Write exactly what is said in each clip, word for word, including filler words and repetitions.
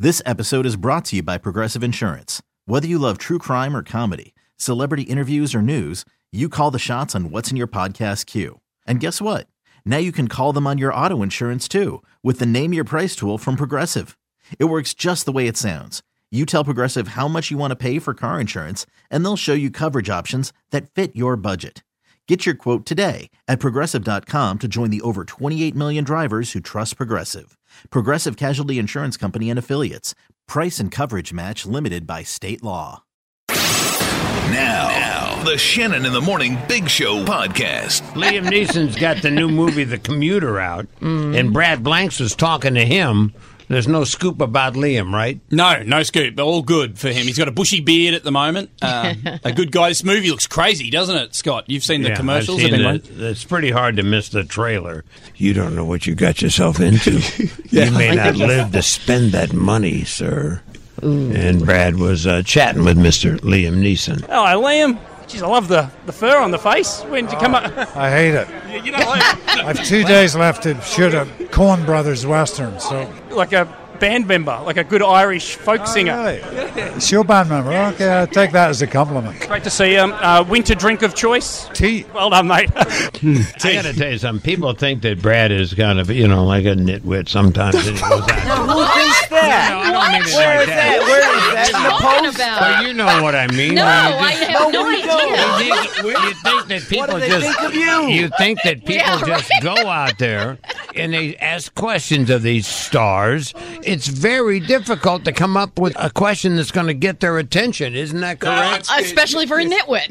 This episode is brought to you by Progressive Insurance. Whether you love true crime or comedy, celebrity interviews or news, you call the shots on what's in your podcast queue. And guess what? Now you can call them on your auto insurance too with the Name Your Price tool from Progressive. It works just the way it sounds. You tell Progressive how much you want to pay for car insurance, and they'll show you coverage options that fit your budget. Get your quote today at Progressive dot com to join the over twenty-eight million drivers who trust Progressive. Progressive Casualty Insurance Company and Affiliates. Price and coverage match limited by state law. Now, now, the Shannon in the Morning Big Show podcast. Liam Neeson's got the new movie The Commuter out, mm. and Brad Blanks was talking to him. There's no scoop about Liam, right? No, no scoop. All good for him. He's got a bushy beard at the moment. Uh, a good guy. This movie looks crazy, doesn't it, Scott? You've seen the yeah, commercials. I've seen the, it's pretty hard to miss the trailer. You don't know what you got yourself into. yeah. You may not live to spend that money, sir. Ooh. And Brad was uh, chatting with Mister Liam Neeson. Hello, Liam. Jeez, I love the, the fur on the face. When did you come up? I hate it. You, you don't like it? I have two days left to shoot a Coen Brothers Western. So, like a band member, like a good Irish folk oh, singer. Really? It's your band member. Okay, I'll take that as a compliment. Great to see you. Uh, winter drink of choice? Tea. Well done, mate. I got to tell you something. People think that Brad is kind of, you know, like a nitwit sometimes. And he goes out. No, who thinks that? No, I don't mean it Where like is that? that. Where is that? In the post? Well, you know what I mean. No, I I have no idea. You think, you think that people What do they just think of you? You think that people Yeah, just right. go out there and they ask questions of these stars. It's very difficult to come up with a question that's going to get their attention. Isn't that correct? Especially for a nitwit.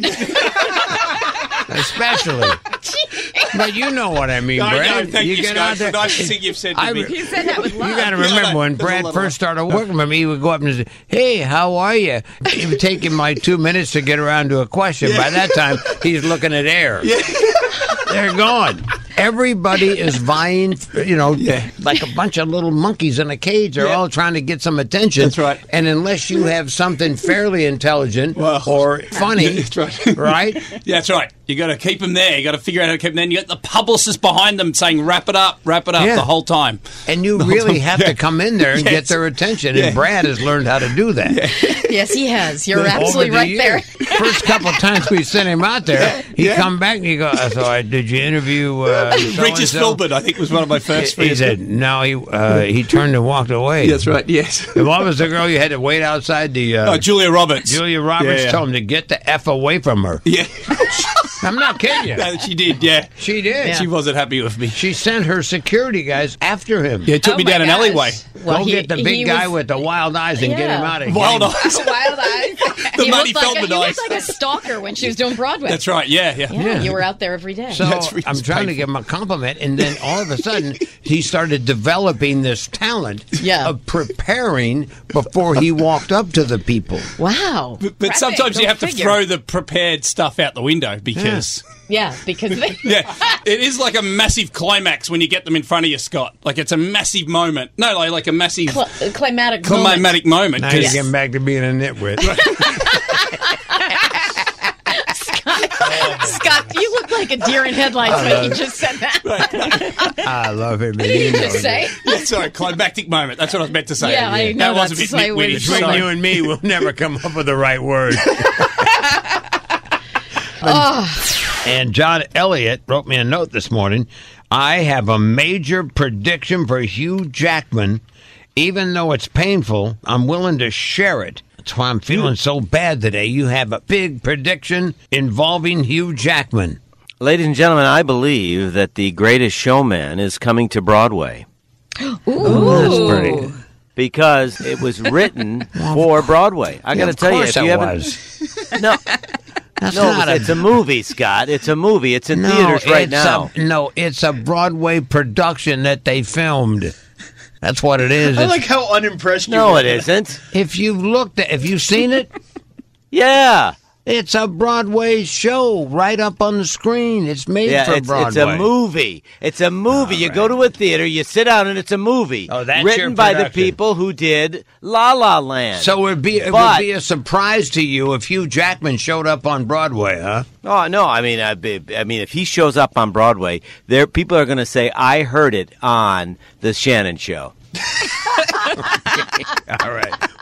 Especially. But you know what I mean, No, Brad. no, thank you, get Scott. out there. It's the nicest thing you've said to I- me. He said that with love. You got to remember when Brad first started working with me, he would go up and say, "Hey, how are you?" It would take him like two minutes to get around to a question. By that time, he's looking at air. Yeah. They're gone. Everybody is vying, you know, yeah. like a bunch of little monkeys in a cage. They're yeah. all trying to get some attention. That's right. And unless you have something fairly intelligent well, or funny, that's right. right? Yeah, that's right. You got to keep them there. You got to figure out how to keep them there. And you got the publicist behind them saying, "Wrap it up, wrap it up," yeah. the whole time. And you really have yeah. to come in there and yes. get their attention. Yeah. And Brad has learned how to do that. Yeah. Yes, he has. You're absolutely the right year. there. First couple of times we sent him out there, yeah. he yeah. come back and he go, "So I did you interview uh, Regis Philbin?" I think was one of my first. He, he said, "No." He uh, he turned and walked away. That's right. Yes. And what was the girl you had to wait outside the? Uh, oh, Julia Roberts. Julia Roberts yeah, yeah. told him to get the F away from her. Yeah. I'm not kidding you. No, she did, yeah. She did. Yeah. She wasn't happy with me. She sent her security guys after him. Yeah, it took oh me down gosh. an alleyway. Well, Go he, get the big guy was, with the wild eyes and yeah. get him out of here. Wild eyes. Wild eyes. The he Money looked like Feldman a, He eyes. looked like a stalker when she was doing Broadway. That's right, yeah, yeah. Yeah, Yeah. you were out there every day. So That's really I'm trying to painful. give him a compliment, and then all of a sudden he started developing this talent Yeah. of preparing before he walked up to the people. Wow. But, but sometimes you have to throw the prepared stuff out the window because... Yeah, because... They, yeah, it is like a massive climax when you get them in front of you, Scott. Like it's a massive moment. No, like, like a massive... Cl- climatic climatic moment. Now moment. you're getting back to being a nitwit. Scott, you look like a deer in headlights when you just said that. I love him. What did you just say? Yeah, sorry, climactic moment. That's what I was meant to say. Yeah, I know, That was that's a bit the way nitwitty. we Between Sorry. you and me, we'll never come up with the right word. Oh. And John Elliott wrote me a note this morning. I have a major prediction for Hugh Jackman. Even though it's painful, I'm willing to share it. That's why I'm feeling so bad today. You have a big prediction involving Hugh Jackman. Ladies and gentlemen, I believe that The Greatest Showman is coming to Broadway. Ooh. That's pretty. Because it was written for Broadway. I got to Of tell you, course if you it haven't, was. no, That's no, not it's a movie, Scott. It's a movie. It's in no, theaters right it's now. A, no, it's a Broadway production that they filmed. That's what it is. I It's- like how unimpressed you No, were. it isn't. if you've looked at, if you've seen it, Yeah. it's a Broadway show right up on the screen. It's made Yeah, for it's, Broadway. it's a movie. It's a movie. You go to a theater, you sit down, and it's a movie. Oh, that's written your by the production. people who did La La Land. So it would be it But- would be a surprise to you if Hugh Jackman showed up on Broadway, huh? Oh no! I mean, I, I mean, if he shows up on Broadway, there people are going to say, "I heard it on the Shannon Show." All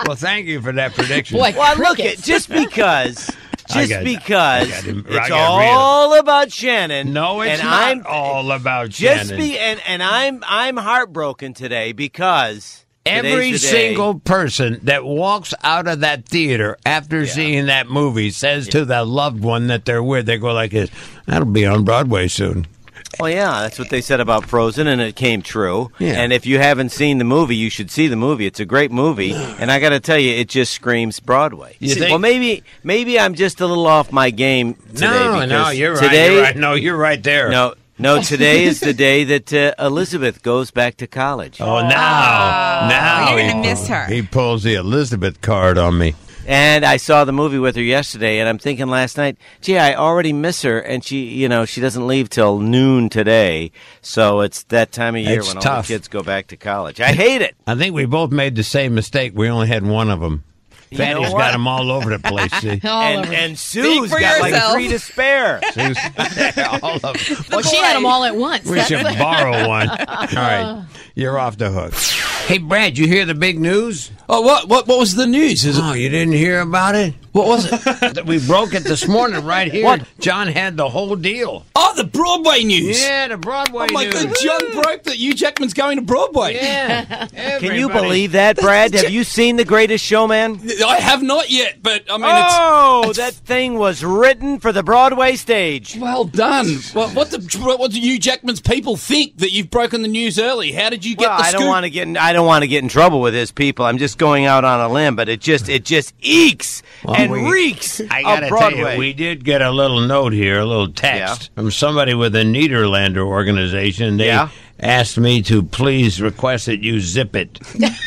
Well, thank you for that prediction. Boy, Well, look, crickets. it just because, I just got- because I got him- I it's got rid of- all about Shannon. No, it's and not I'm, all about just Shannon. be and and I'm I'm heartbroken today because Every today's the day- single person that walks out of that theater after seeing that movie says to the loved one that they're with, they go like this, that'll be on Broadway soon. Well, yeah, that's what they said about Frozen, and it came true. Yeah. And if you haven't seen the movie, you should see the movie. It's a great movie, and I got to tell you, it just screams Broadway. You think- Well, maybe maybe I'm just a little off my game today. No, because no, you're right, today, you're right. No, you're right there. No, no, today is the day that uh, Elizabeth goes back to college. Oh, now, now You're he, gonna miss her. he pulls the Elizabeth card on me. And I saw the movie with her yesterday, and I'm thinking last night, gee, I already miss her, and she, you know, she doesn't leave till noon today, so it's that time of year It's when all tough. the kids go back to college. I hate it. I think we both made the same mistake. We only had one of them. You Fatty's know got what? them all over the place, see? All And, over. and Sue's for got like yourself. three to spare. Sue's- all of them. well, she had them all at once. We That's should the- borrow one. All right, you're off the hook. Hey, Brad, you hear the big news? Oh, what, what, what was the news? Is it, Oh, you didn't hear about it? what was it? We broke it this morning right here. What? John had the whole deal. Oh, the Broadway news. Yeah, the Broadway Oh, my news. God. John broke that Hugh Jackman's going to Broadway. Yeah. Can you believe that, Brad? Have you seen The Greatest Showman? I have not yet, but I mean, Oh, it's, that thing was written for the Broadway stage. well done. What, what, the, what do Hugh Jackman's people think that you've broken the news early? How did you get Well, the I scoop? don't want to get in, I don't want to get in trouble with his people. I'm just going out on a limb, but it just it just eeks Well, and we- reeks I of gotta tell Broadway. you, we did get a little note here, a little text Yeah. from somebody with a Niederlander organization. They Yeah. asked me to please request that you zip it.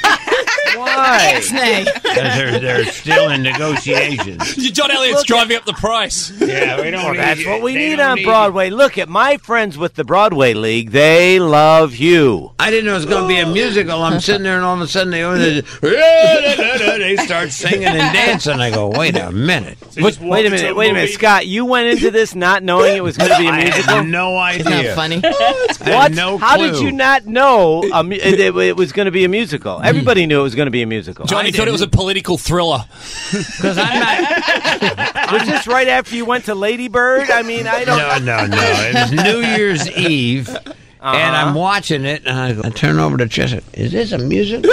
Why? Nay. 'Cause they're, they're still in negotiations. John Elliott's driving up the price. Yeah, we don't. Well, that's need- what we they need don't on Broadway. Look at my friends with the Broadway League. They love you. I didn't know it was going to be a musical. I'm sitting there, and all of a sudden they they, they start singing and dancing. I go, wait a minute. Wait, wait a minute, wait a minute, Scott. You went into this not knowing it was going to be a I musical. had no Isn't that idea. funny? I had What? no How did clue. you not know a mu- it, it- it was going to be a musical? Everybody knew it was going to be a musical. Johnny thought it was a political thriller. Because I'm not. Was this right after you went to Lady Bird? I mean, I don't. No, no, no. It was New Year's Eve, and I'm watching it, and I, I turn over to Chester. Is this a musical?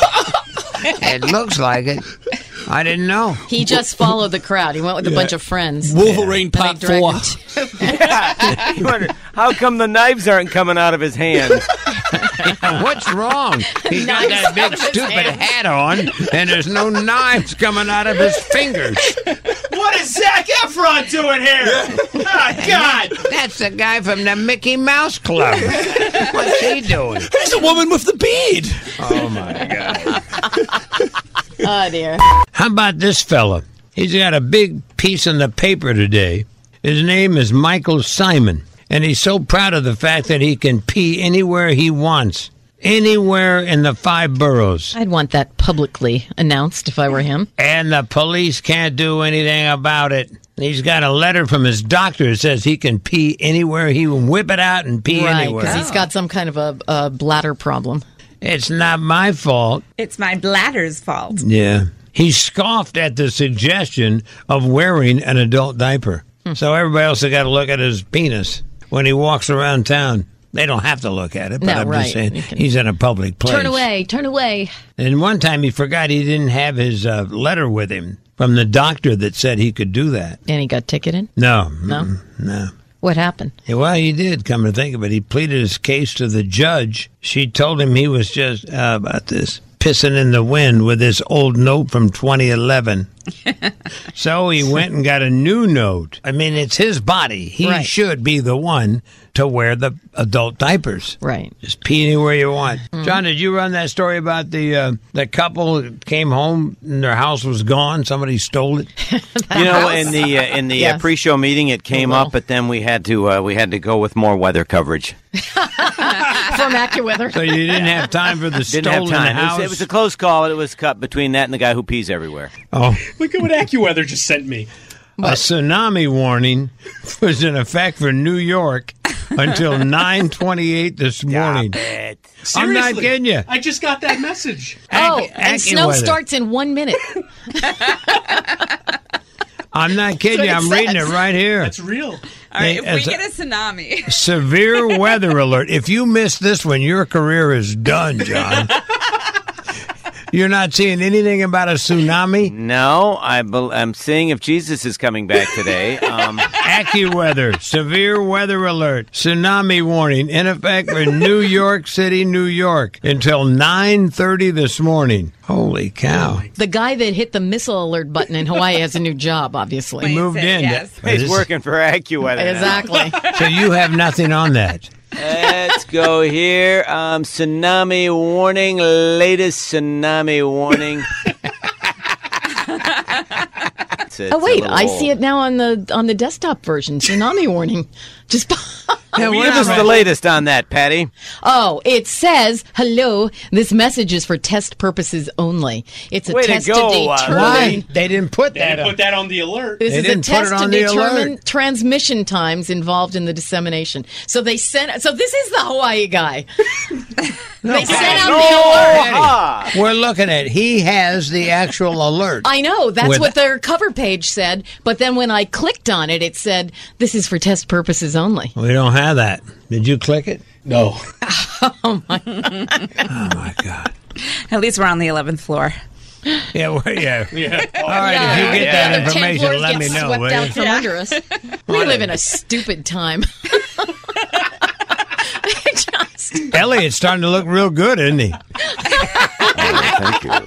It looks like it. I didn't know. He just followed the crowd. He went with a bunch of friends. Wolverine And they Part dragged Four. him to- You wonder, how come the knives aren't coming out of his hands? What's wrong? He's got Knives that big out of his stupid hands. hat on, and there's no knives coming out of his fingers. What is Zac Efron doing here? Oh, God! That's the guy from the Mickey Mouse Club. What's he doing? There's a woman with the beard. Oh, my God. Oh, dear. How about this fella? He's got a big piece in the paper today. His name is Michael Simon, and he's so proud of the fact that he can pee anywhere he wants, anywhere in the five boroughs. I'd want that publicly announced if I were him. And the police can't do anything about it. He's got a letter from his doctor that says he can pee anywhere. He can whip it out and pee Right, anywhere. because he's got some kind of a, a bladder problem. It's not my fault. It's my bladder's fault. Yeah. He scoffed at the suggestion of wearing an adult diaper. So everybody else has got to look at his penis when he walks around town. They don't have to look at it, but No, I'm right. just saying You can- he's in a public place. Turn away, turn away. And one time he forgot he didn't have his uh, letter with him from the doctor that said he could do that. And he got ticketed? No. No? mm-mm, No. What happened? Yeah, well, he did, come to think of it. He pleaded his case to the judge. She told him he was just, uh, about this, pissing in the wind with this old note from twenty eleven. So he went and got a new note. I mean, it's his body. He Right. should be the one to wear the adult diapers. Right. Just pee anywhere you want. John, did you run that story about the uh, the couple that came home and their house was gone? Somebody stole it. You know, in the uh, in the uh, Yes. pre-show meeting, it came little. up, but then we had to uh, we had to go with more weather coverage. From AccuWeather. So you didn't have time for the Didn't have stolen time. It house. was, it was a close call. It was cut between that and the guy who pees everywhere. oh. Look at what AccuWeather just sent me. A tsunami warning was in effect for New York until nine twenty-eight this morning. Stop it. I'm not kidding you. I just got that message. Oh, Ac- and snow AccuWeather. starts in one minute. I'm not kidding you. That's I'm what it reading it says. right here. That's real. All right, if They- we as get a- a tsunami. Severe weather alert. If you miss this one, your career is done, John. You're not seeing anything about a tsunami? No, I bel I'm seeing if Jesus is coming back today. Um, AccuWeather, severe weather alert, tsunami warning in effect for New York City, New York until nine thirty this morning. Holy cow. The guy that hit the missile alert button in Hawaii has a new job, obviously. He moved in. Yes. he's working for AccuWeather now. Exactly. So you have nothing on that. Let's go here. Um, tsunami warning. Latest tsunami warning. It's- it's Oh a wait, little I old. see it now on the on the desktop version. Tsunami warning. Just Give us the latest on that, Patty. Oh, it says, hello, this message is for test purposes only. It's a Way to test to, go, uh, determine. Why? They didn't put They that didn't up. put that on the alert. This They is a didn't put test it to on the determine alert. transmission times involved in the dissemination. So they sent. So this is the Hawaii guy. They sent out the alert. Ah. We're looking at, he has the actual alert. I know, that's With- what their cover page said. But then when I clicked on it, it said, this is for test purposes only. We don't have that. Did you click it? No. Oh, my God. At least we're on the eleventh floor. Yeah, well, yeah. Yeah. All right, Yeah, if you get the that other ten information, floors let get me know, swept will out you? from under us. We live in a stupid time. Just- Elliot's starting to look real good, isn't he? Thank you.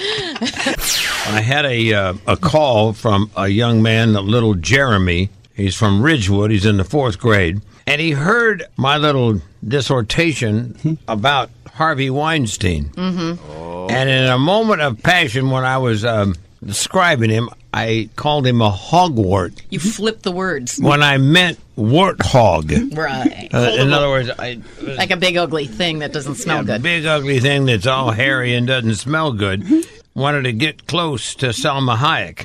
I had a uh, a call from a young man, a little Jeremy. He's from Ridgewood. He's in the fourth grade. And he heard my little dissertation about Harvey Weinstein. Mm-hmm. And in a moment of passion, when I was um, describing him, I called him a hogwart You flip the words. when I meant warthog. Right. Uh, in other words, I Like a big ugly thing that doesn't smell a good. big ugly thing that's all hairy and doesn't smell good. Wanted to get close to Salma Hayek.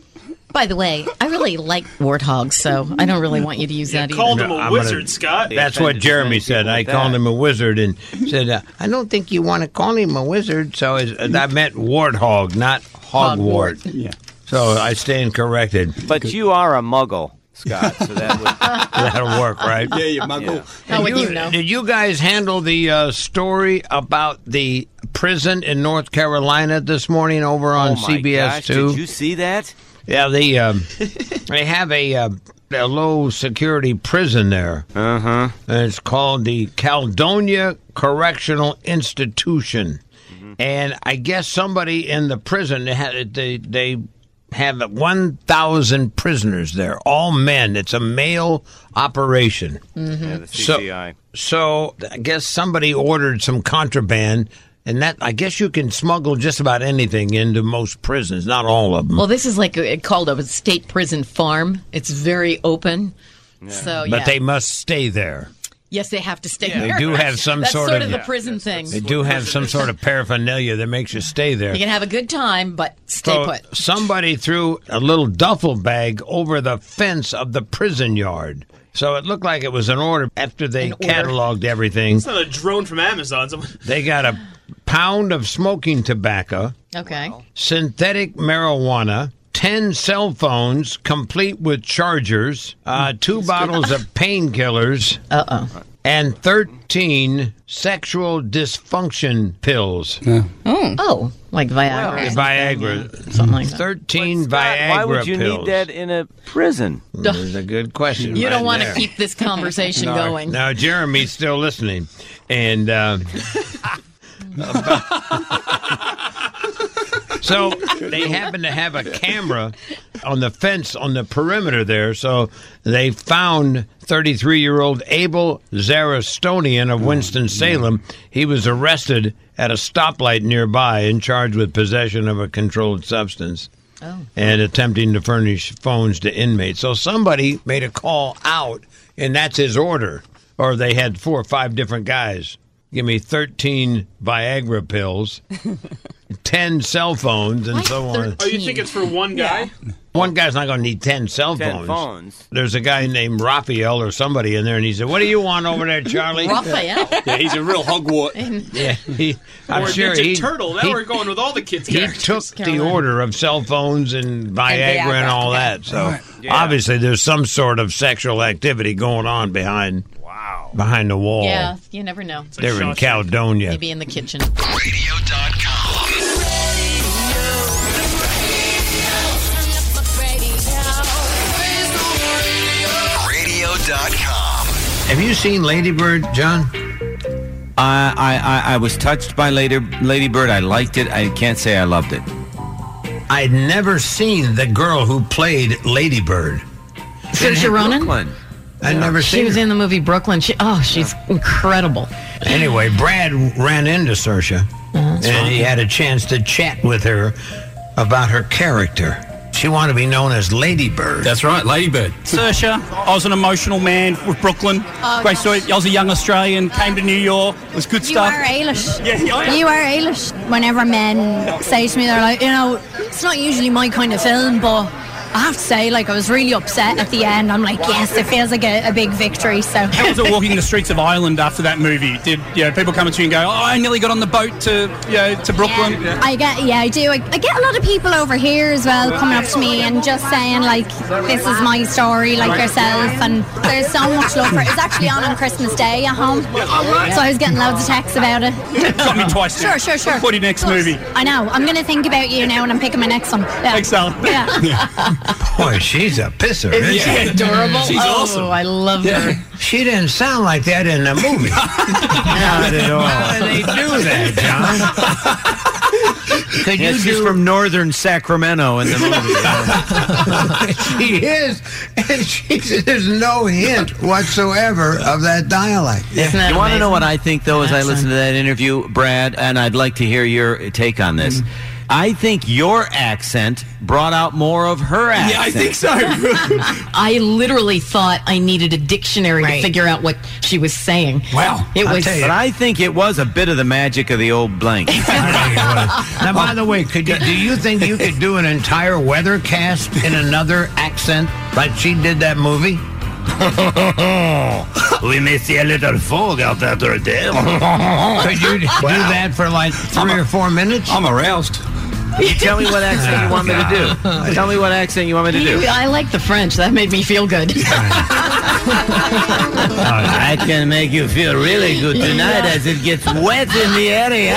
By the way, I really like warthogs, so I don't really want you to use that either. Called him a No, I'm wizard, gonna- Scott. That's what offended Jeremy many said. people I with called that. him a wizard and said, uh, I don't think you want to call him a wizard. So it's, uh, that meant warthog, not hogwart. Yeah. So I stand corrected. But you are a muggle, Scott, so that would... That'll work, right? Yeah, you muggle. How would you, you know? Did you guys handle the uh, story about the prison in North Carolina this morning over on Oh, my C B S gosh, two? Did you see that? Yeah, they um, they have a, uh, a low security prison there. Uh huh. And it's called the Caledonia Correctional Institution. Mm-hmm. And I guess somebody in the prison they had they they have one thousand prisoners there, all men. It's a male operation. Yeah, the C So- C I. So I guess somebody ordered some contraband. And that, I guess you can smuggle just about anything into most prisons, not all of them. Well, this is like a, called a state prison farm. It's very open. So, but yeah. they must stay there. yes, they have to stay They there. do have some That's sort sort of- of the Yeah. prison thing. They do have some sort of paraphernalia that makes you stay there. You can have a good time, but stay So put. somebody threw a little duffel bag over the fence of the prison yard. So it looked like it was an order. After they An order. cataloged everything, It's not a drone from Amazon. Someone- they got a pound of smoking tobacco, Okay. synthetic marijuana, ten cell phones complete with chargers, uh, two bottles of painkillers, Uh-oh. and thirteen sexual dysfunction pills. Oh, like Viagra. Viagra. Something like that. thirteen Scott, Viagra why would you pills. need that in a prison? That's a good question. You right don't want to there. keep this conversation No, going. No, Jeremy's still listening. And uh, so they happen to have a camera on the fence on the perimeter there. So they found thirty-three-year-old Abel Zarastonian of Winston-Salem. He was arrested at a stoplight nearby and charged with possession of a controlled substance. Oh. And attempting to furnish phones to inmates. So somebody made a call out, and that's his order. Or they had four or five different guys. Give me thirteen Viagra pills, ten cell phones, and Why so on. Oh, you think it's for one guy? One guy's not going to need ten cell Ten phones. phones. There's a guy named Raphael or somebody in there, and he said, "What do you want over there, Charlie?" Raphael. Yeah, he's a real hogwart. Yeah, he, I'm Or sure Ninja he, Turtle. Now he, we're going with all the kids' he characters. took the order of cell phones and Viagra and, Viagra, all okay. that. So Yeah. obviously, there's some sort of sexual activity going on behind Wow. behind the wall. Yeah, you never know. They're in Caledonia. Maybe in the kitchen. radio dot com. radio dot com. Have you seen Lady Bird, John? I, I, I, I was touched by Lady, Lady Bird. I liked it. I can't say I loved it. I'd never seen the girl who played Lady Bird. Saoirse Ronan? Brooklyn. I'd never She seen was her. in the movie Brooklyn. She, oh, she's incredible. Anyway, Brad ran into Saoirse, and he had a chance to chat with her about her character. She wanted to be known as Lady Bird. That's right, Ladybird. Saoirse, I was an emotional man with Brooklyn. Oh, Great story. I was a young Australian, came to New York. It was good You stuff. are Ailish. Yeah, yeah, I am. You are Ailish. Whenever men say to me, they're like, you know, it's not usually my kind of film, but I have to say, like, I was really upset at the end. I'm like, yes, it feels like a, a big victory. So How was it walking the streets of Ireland after that movie? Did you know, people come to you and go, oh, I nearly got on the boat to you know, to Brooklyn? Yeah, I get, yeah, I do. I, I get a lot of people over here as well coming up to me and just saying like, "This is my story," like yourself. And there's so much love for it. It's actually on on Christmas Day at home, so I was getting loads of texts about it. Got me twice. Sure, sure, sure. For your next movie. I know. I'm gonna think about you now, and I'm picking my next one. Yeah. Excellent. Yeah. Boy, she's a pisser, isn't Isn't she adorable? She's oh, awesome. I love her. she? She didn't sound like that in the movie. Not at all. How do they do that, John? Could Yeah, you she's do from northern Sacramento in the movie. She is, and she's, there's no hint whatsoever of that dialect. Isn't that You want to know amazing? what I think, though, as I listen to that interview, Brad, and I'd like to hear your take on this. I think your accent brought out more of her accent. Yeah, I think so. I literally thought I needed a dictionary Right. to figure out what she was saying. Wow. It I'll was. tell you. But I think it was a bit of the magic of the old blank. Now, by the way, could you, do you think you could do an entire weathercast in another accent like she did that movie? We may see a little fog out there today. Could you do that for like three or four minutes? I'm aroused. You tell me what accent you want me to do. Tell me what accent you want me to do. I like the French. That made me feel good. I can make you feel really good tonight as it gets wet in the area.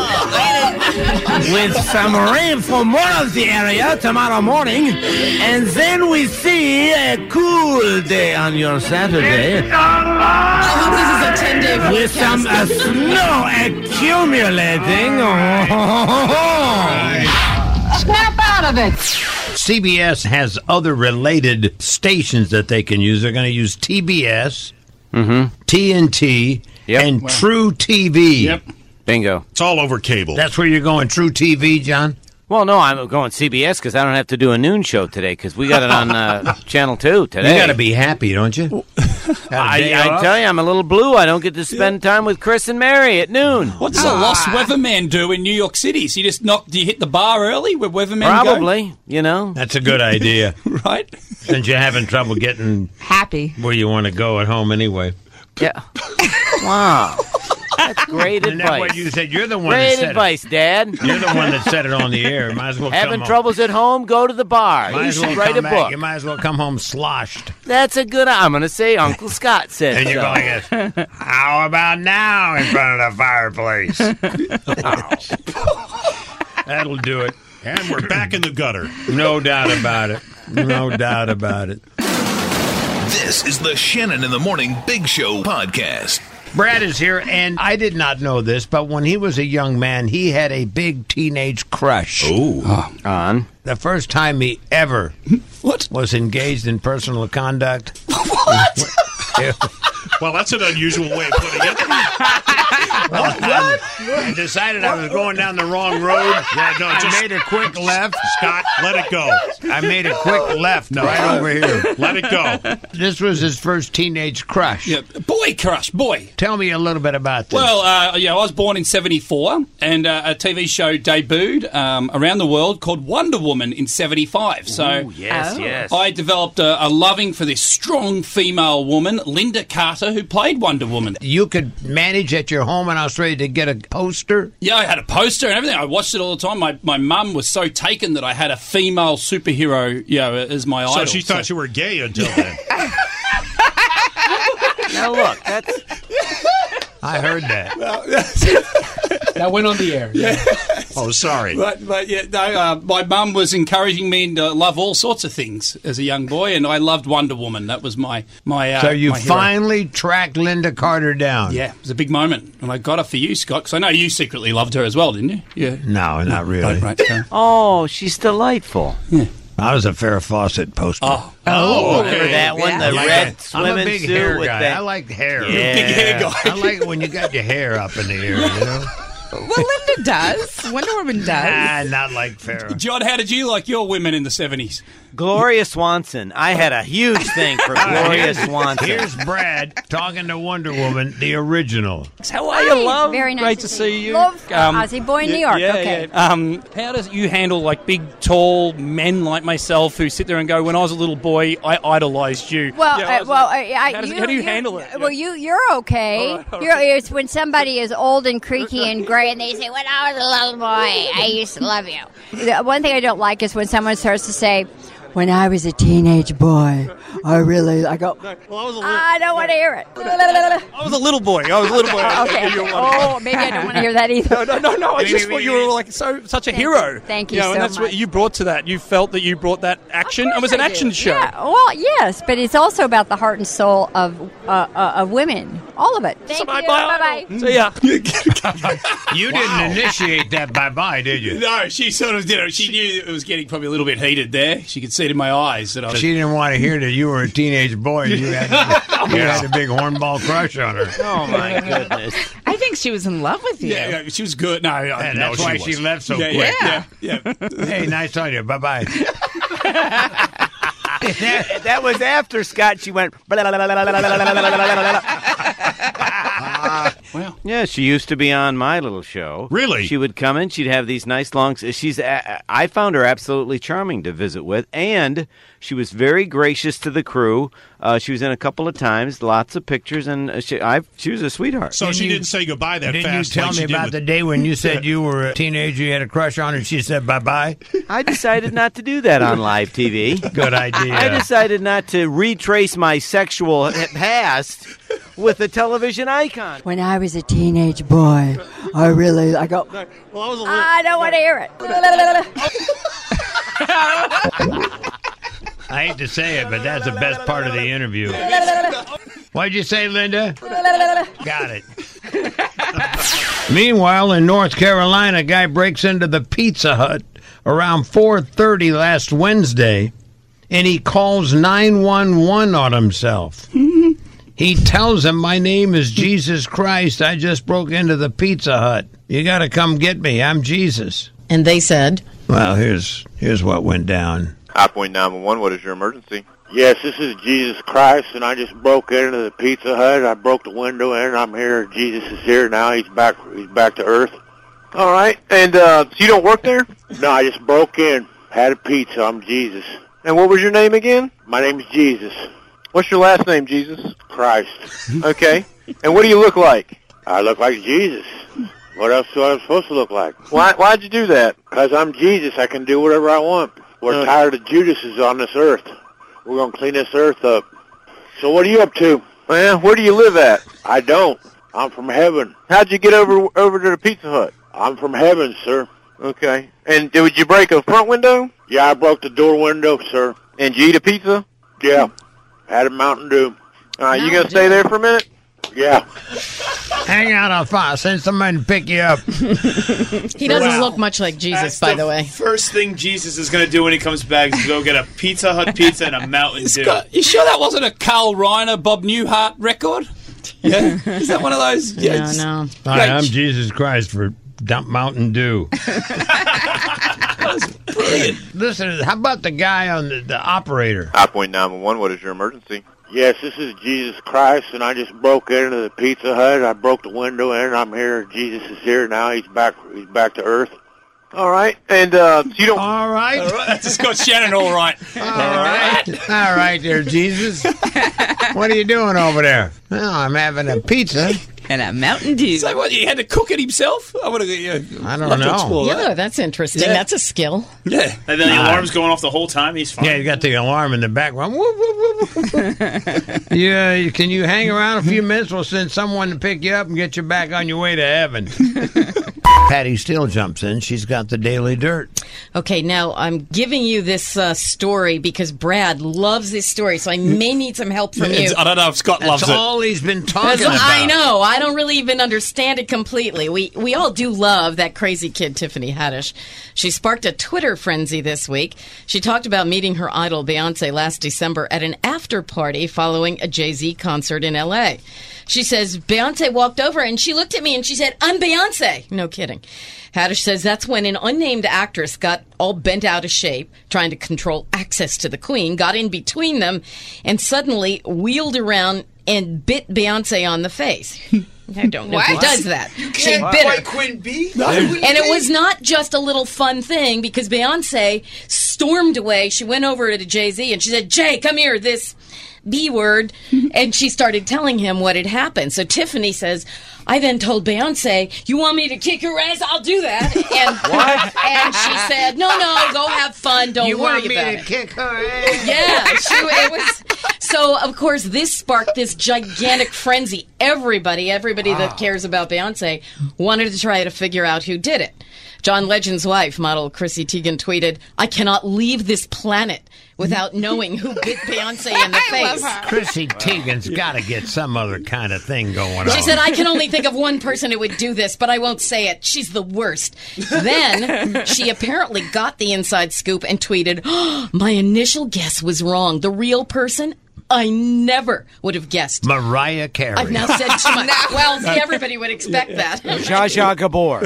With some rain from one of the area tomorrow morning. And then we see a cool day on your Saturday. I hope this is a ten-day With some uh, snow accumulating. Snap out of it. C B S has other related stations that they can use. They're going to use T B S, T N T, Yep. and True T V. Yep. Bingo. It's all over cable. That's where you're going, True T V, John? Well, no, I'm going C B S because I don't have to do a noon show today because we got it on uh, Channel two today. You got to be happy, don't you? I, I tell you, I'm a little blue. I don't get to spend time with Chris and Mary at noon. What does a lost weatherman do in New York City? So you just knock, do you hit the bar early where weathermen Probably, you know. That's a good idea. go? Right? Since you're having trouble getting Happy. where you want to go at home anyway. Yeah. Wow. That's great Isn't that advice. what you said? You're the one that Great said advice, Dad. it. You're the one that said it on the air. Might as well Having come troubles at home, go to the bar. home. Might You as well should write come a back. book. You might as well come home sloshed. That's a good. I'm going to say Uncle Scott said And you're so. going, like, how about now in front of the fireplace? That'll do it. And we're back in the gutter. No doubt about it. No doubt about it. This is the Shannon in the Morning Big Show podcast. Brad is here, and I did not know this, but when he was a young man, he had a big teenage crush. Oh. On. The first time he ever What? was engaged in personal conduct. Well, that's an unusual way of putting it. What? I decided I was going down the wrong road. Yeah, no, I just made a quick left. Scott, let it go. I made a quick left No. right over here. Let it go. This was his first teenage crush. Yeah, boy crush, boy. Tell me a little bit about this. Well, uh, yeah, I was born in seventy-four, and uh, a T V show debuted um, around the world called Wonder Woman in seventy-five. So Ooh, yes, Oh. yes. I developed a, a loving for this strong female woman, Linda Carter, who played Wonder Woman. you could manage at your home in Australia to get a poster? Yeah, I had a poster and everything. I watched it all the time. My my mum was so taken that I had a female superhero, you know, as my So idol. she thought you were gay until then. Now look, that's I heard that. That went on the air. Yeah. Oh, sorry. But, but yeah, no, uh, my mum was encouraging me to love all sorts of things as a young boy, and I loved Wonder Woman. That was my my. Uh, So you my hero. finally tracked Linda Carter down? Yeah, it was a big moment, and I got her for you, Scott, because I know you secretly loved her as well, didn't you? Yeah. No, not really. Right, right. so- oh, she's delightful. I was a Farrah Fawcett poster. Oh, Oh, okay. remember that one? Yeah. The I like red that. I'm swimming a big suit hair with guy. that. I like hair. Yeah. big hair guy. I like it when you got your hair up in the air, you know? Well, Linda does. Wonder Woman does. Ah, not like Farrah. John, how did you like your women in the seventies? Gloria Swanson. I had a huge thing for Gloria Swanson. Here's Brad talking to Wonder Woman, the original. How are you, love? Very nice Great to to see see you. Love, uh, Aussie boy in New York, Yeah, okay. yeah. Um, how does you handle like big, tall men like myself who sit there and go, "When I was a little boy, I idolized you." Well, Yeah, I uh, was well, like, uh, I, how, does, you, how do you, you handle it? Well, you you're okay. All right, all you're, right. It's when somebody is old and creaky and gray, and they say, "When I was a little boy, I used to love you." The one thing I don't like is when someone starts to say, "When I was a teenage boy, I really," I go, well, I was a little, I don't want to hear it. I was a little boy. I was a little boy. Okay. Oh, maybe I don't want to hear that either. No, no, no, no. I just thought you were like so such a Thank hero. you. Thank you know, so and that's much. what you brought to that. You felt that you brought that action. It was an I action do. show. Yeah, well, yes, but it's also about the heart and soul of uh, uh, of women, all of it. Thank So you. bye, Bye bye. See ya. You didn't initiate that bye-bye, did you? No, she sort of did it. She knew it was getting probably a little bit heated there. She could see it in my eyes that I was. She didn't want to hear that you were a teenage boy and you had, you had a big hornball crush on her. Oh, my goodness. I think she was in love with you. Yeah, yeah, she was good. No, I, And no, that's why she wasn't. left so yeah, quick. Yeah, yeah, yeah. Hey, nice on you. Bye-bye. that, that was after Scott. She went. Well, yeah, she used to be on my little show. Really? She would come in. She'd have these nice long. She's. Uh, I found her absolutely charming to visit with, and she was very gracious to the crew. Uh, she was in a couple of times, lots of pictures, and she. I. She was a sweetheart. So she you- didn't say goodbye that Didn't fast. you tell like me she did about with- the day when you said you were a teenager you had a crush on her and she said bye-bye? I decided not to do that on live T V. Good idea. I decided not to retrace my sexual past with a television icon. When I was a teenage boy, I really, I go, well, I was a little. I don't want to hear it. I hate to say it, but that's the best part of the interview. What'd you say, Linda? Got it. Meanwhile, in North Carolina, a guy breaks into the Pizza Hut around four thirty last Wednesday, and he calls nine one one on himself. He tells him, "My name is Jesus Christ. I just broke into the Pizza Hut. You got to come get me. I'm Jesus." And they said, Well, here's here's what went down. Highpoint nine one one, what is your emergency? Yes, this is Jesus Christ, and I just broke into the Pizza Hut. I broke the window in. I'm here. Jesus is here now. He's back. He's back to earth. All right. And uh, so you don't work there? No, I just broke in. Had a pizza. I'm Jesus. And what was your name again? My name's Jesus. What's your last name, Jesus? Christ. Okay. And what do you look like? I look like Jesus. What else do I supposed to look like? Why? Why'd you do that? Because I'm Jesus. I can do whatever I want. We're Uh. tired of Judases on this earth. We're going to clean this earth up. So what are you up to? Well, where do you live at? I don't. I'm from heaven. How'd you get over over to the Pizza Hut? I'm from heaven, sir. Okay. And did you break a front window? Yeah, I broke the door window, sir. And you eat a pizza? Yeah. Had a Mountain Dew. All right, you gonna stay there for a minute? Yeah. Hang out, I'll fi- send somebody to pick you up. he doesn't Wow. look much like Jesus, That's by the way. First thing Jesus is going to do when he comes back is go get a Pizza Hut pizza and a Mountain Dew. Scott, you sure that wasn't a Carl Reiner, Bob Newhart record? Yeah, is that one of those? Yeah, no, no. Hi, I'm Jesus Christ for Dump Mountain Dew. Brilliant. Listen, how about the guy on the, the operator? High Point nine one one, what is your emergency? Yes, this is Jesus Christ, and I just broke into the Pizza Hut. I broke the window in. I'm here. Jesus is here now. He's back. He's back to earth. All right, and uh, you don't. All right. All right. That's just got Shannon all right. All right. All right there, Jesus. What are you doing over there? Well, I'm having a pizza. And a Mountain Dew. So what, he had to cook it himself? I want to. Yeah, I don't know. Yeah, that. that's interesting. Yeah. That's a skill. Yeah. And then the alarm's going off the whole time. He's fine. Yeah, you got the alarm in the background. Whoop, whoop, whoop, whoop. Yeah, can you hang around a few minutes? We'll send someone to pick you up and get you back on your way to heaven. Patty Steele jumps in. She's got the Daily Dirt. Okay, now I'm giving you this uh, story because Brad loves this story, so I may need some help from you. I don't know if Scott loves That's it. all he's been talking about. I know. I don't really even understand it completely. We we all do love that crazy kid, Tiffany Haddish. She sparked a Twitter frenzy this week. She talked about meeting her idol, Beyonce, last December at an after party following a Jay-Z concert in L A. She says, Beyonce walked over and she looked at me and she said, I'm Beyonce. No kidding. Haddish says that's when an unnamed actress got all bent out of shape, trying to control access to the Queen, got in between them, and suddenly wheeled around and bit Beyonce on the face. I don't know What? who does that. She Can't bit quite her. Queen Bee? And it was not just a little fun thing because Beyonce stormed away. She went over to Jay-Z and she said, Jay, come here, this B word. And she started telling him what had happened. So Tiffany says, I then told Beyonce, you want me to kick your ass? I'll do that. And, What? and she said, no, no, go have fun. Don't You worry want me about to it. kick her ass? Yeah, she, it was. So, of course, this sparked this gigantic frenzy. Everybody, everybody that cares about Beyonce wanted to try to figure out who did it. John Legend's wife, model Chrissy Teigen, tweeted, I cannot leave this planet without knowing who bit Beyonce in the face. Chrissy Teigen's got to get some other kind of thing going on. She said, I can only think of one person who would do this, but I won't say it. She's the worst. Then she apparently got the inside scoop and tweeted, oh, my initial guess was wrong. The real person, I never would have guessed. Mariah Carey. I've now said too much. Well, everybody would expect that. Zsa Zsa Gabor.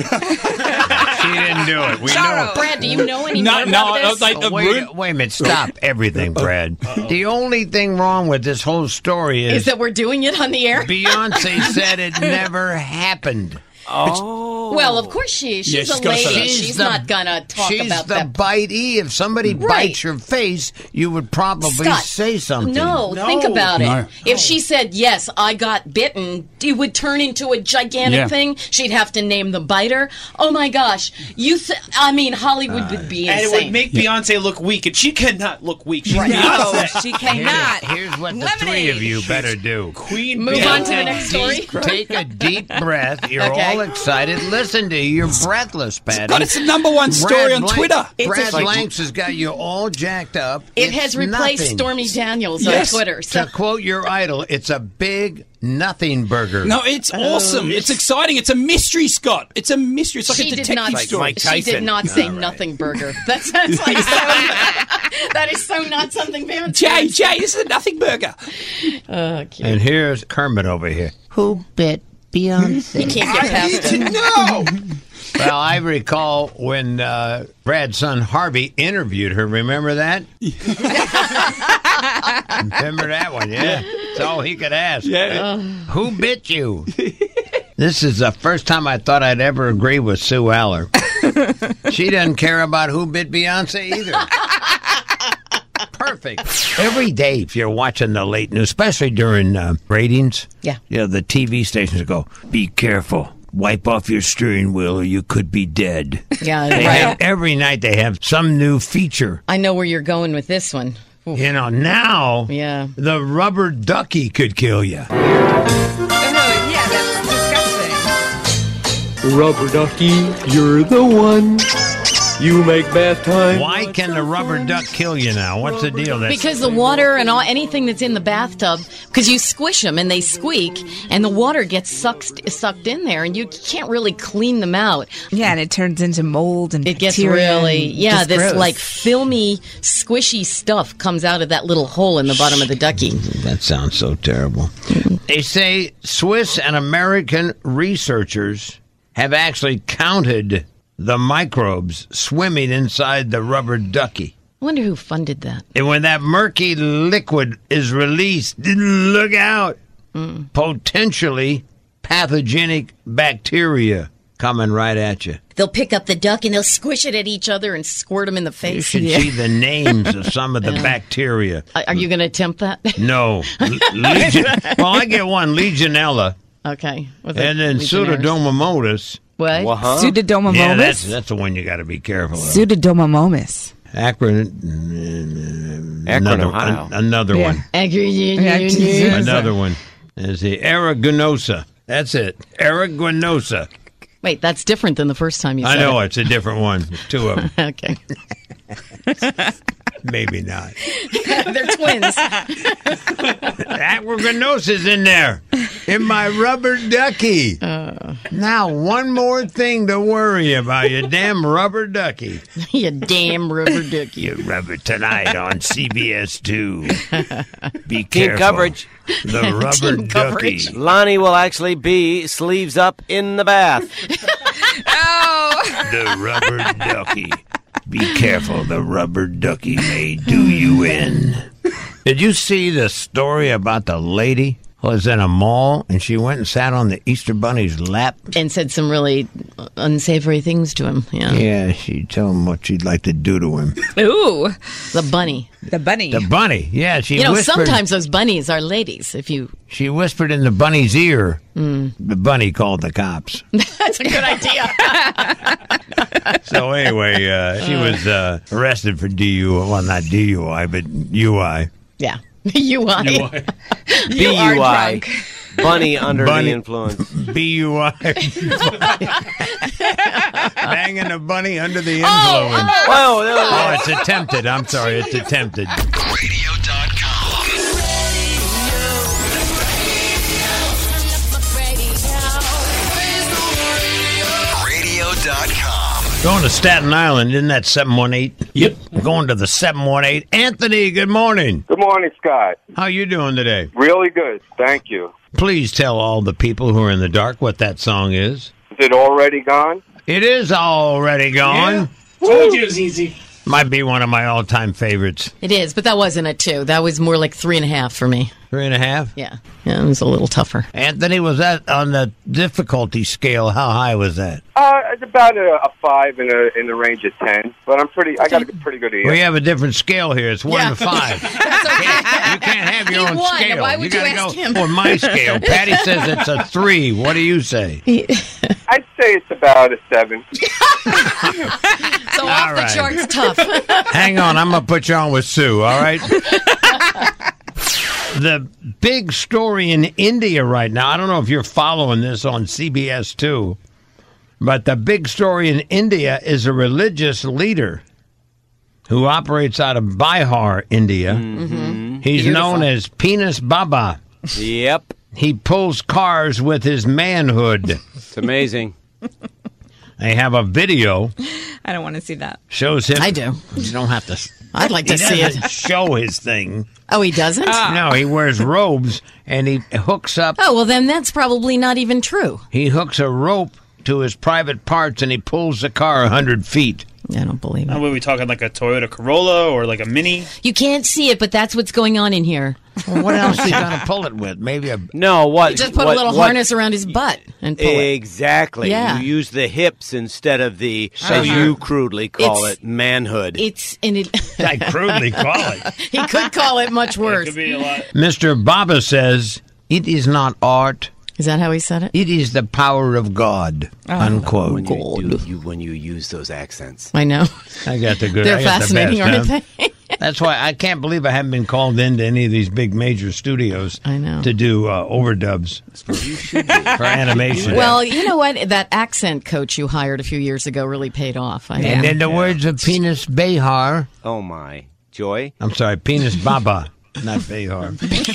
She didn't do it. We know. Brad, do you know any No, more no, about this? like the Oh, wait, room- wait a minute. Stop everything, Brad. The only thing wrong with this whole story is, Is that we're doing it on the air? Beyonce said it never happened. Oh. Well, of course she is. She's Yeah, a she's gotta say lady. that. She's, the- not going to talk she's about the that. bitey. If somebody Right. bites your face, you would probably Scott, say something. No, No. think about it. No. If she said, yes, I got bitten, it would turn into a gigantic Yeah. thing. She'd have to name the biter. Oh, my gosh. You, th- I mean, Hollywood would be And insane. it would make Beyonce look weak, and she cannot look weak. She's No, Beyonce. she cannot. Here's, here's what the Lemonade. three of you better do. Queen Move Beyonce. on to the next story. Take a deep breath. You're Okay. all excited. Listen to you. You're breathless, Patty. God, it's the number one story Brad on Blank- Twitter. Brad like- Blanks has got you all jacked up. It It's has replaced nothing. Stormy Daniels Yes. on Twitter. So To quote your idol, it's a big nothing burger. No, it's awesome. It's exciting. It's a mystery, Scott. It's a mystery. It's like she a did detective not. story. She did not say nothing burger. That sounds like so. That is so not something Beyonce. Jay, Jay, this is a nothing burger. Oh, cute. And here's Kermit over here. Who bit Beyonce? You can't get past it. No! Well, I recall when uh, Brad's son Harvey interviewed her. Remember that? Remember that one? Yeah. That's all he could ask. Yeah. Who bit you? This is the first time I thought I'd ever agree with Sue Aller. She doesn't care about who bit Beyonce either. Perfect. Every day, if you're watching the late news, especially during uh, ratings, Yeah. you know, the T V stations go, be careful. Wipe off your steering wheel or you could be dead. Yeah, They right. have, every night they have some new feature. I know where you're going with this one. You know, now Yeah. the rubber ducky could kill you. Oh, yeah, that's disgusting. Rubber ducky, you're the one. You make bath time. Why can the rubber duck kill you now? What's the deal? That's Because the water and all anything that's in the bathtub, because you squish them and they squeak, and the water gets sucked sucked in there, and you can't really clean them out. Yeah, and it turns into mold and it gets bacteria really and yeah. just This gross. like filmy, squishy stuff comes out of that little hole in the bottom of the ducky. That sounds so terrible. They say Swiss and American researchers have actually counted the microbes swimming inside the rubber ducky. I wonder who funded that. And when that murky liquid is released, look out. Mm. Potentially pathogenic bacteria coming right at you. They'll pick up the duck and they'll squish it at each other and squirt them in the face. You should see the names of some of the Yeah. bacteria. Are are you going to attempt that? No. Legion- well, I get one, Legionella. Okay. With And then Legionnaires. Pseudomonas. What? Uh-huh. Pseudomonas? Yeah, that's, that's the one you got to be careful of. Pseudomonas. Akron. Another, Ohio. an- another Yeah. one. Agri- Another one is the Aragonosa. That's it. Aragonosa. Wait, that's different than the first time you I said know it. it's a different one. There's two of them. Okay. Maybe not. They're twins. Aragonosa's in there. In my rubber ducky. Uh. Now, one more thing to worry about. You damn rubber ducky. You damn rubber ducky. You rubber tonight on C B S two. Be Team careful. coverage. The rubber Team ducky. coverage. Lonnie will actually be sleeves up in the bath. The rubber ducky. Be careful, the rubber ducky may do you in. Did you see the story about the lady who was in a mall and she went and sat on the Easter Bunny's lap? And said some really unsavory things to him. Yeah. Yeah, she told him what she'd like to do to him. Ooh. The bunny. The bunny. The bunny, yeah. She you know, whispered, sometimes those bunnies are ladies. If you, she whispered in the bunny's ear. Mm. The bunny called the cops. that's a good idea. So anyway, uh, she was uh, arrested for D U I. Well, not D U I, but U I. Yeah, U I. U I. B U I. Bunny under Bunny. the influence. B U I. Banging a bunny under the influence. oh, oh, oh. Oh, it's attempted. I'm sorry, it's attempted. radio dot com. radio dot com. Going to Staten Island, isn't that seven one eight? Yep. Going to the seven one eight. Anthony, good morning. Good morning, Scott. How you doing today? Really good. Thank you. Please tell all the people who are in the dark what that song is. Is it already gone? It is already gone. Told you it was easy. Might be one of my all-time favorites. It is, but that wasn't a two. That was more like three and a half for me. Three and a half? Yeah. Yeah, it was a little tougher. Anthony, was that on the difficulty scale? How high was that? Uh, it's about a, a five in a in the range of ten. But I'm pretty. I got a pretty good ear. We have a different scale here. It's one Yeah. to five. You can't have your He own won. scale. Why would you you gotta ask go him? on my scale. Patty says it's a three. What do you say? I'd say it's about a seven. So off All the right. charts tough. Hang on, I'm gonna put you on with Sue. All right. The big story in India right now. I don't know if you're following this on C B S two, but the big story in India is a religious leader who operates out of Bihar, India. Mm-hmm. He's Beautiful. known as Penis Baba. Yep. He pulls cars with his manhood. It's amazing. They have a video. I don't want to see that. Shows him. I do. You don't have to. I'd like to He see doesn't it. show his thing. Oh, he doesn't? No, he wears robes and he hooks up. Oh, well, then that's probably not even true. He hooks a rope to his private parts and he pulls the car one hundred feet. I don't believe Now, what are we talking, like a Toyota Corolla or like a Mini? You can't see it, but that's what's going on in here. Well, what else are you going to pull it with? Maybe a... No, what? You just put what, a little what, harness around his butt and pull it. Exactly. Yeah. You use the hips instead of the, Uh-huh. as you crudely call It's- it, manhood. It's and it. I crudely call it. He could call it much worse. It could be a lot. Mister Baba says, it is not art. Is that how he said it? It is the power of God. Unquote. when you, do, you when you use those accents. I know. I got the good. They're I got fascinating, the best, aren't huh? they? That's why I can't believe I haven't been called into any of these big major studios I know. to do uh, overdubs for animation. Well, you know what? That accent coach you hired a few years ago really paid off. I and in the words of Penis Behar. Oh, my. Joy? I'm sorry, Penis Baba, not Behar.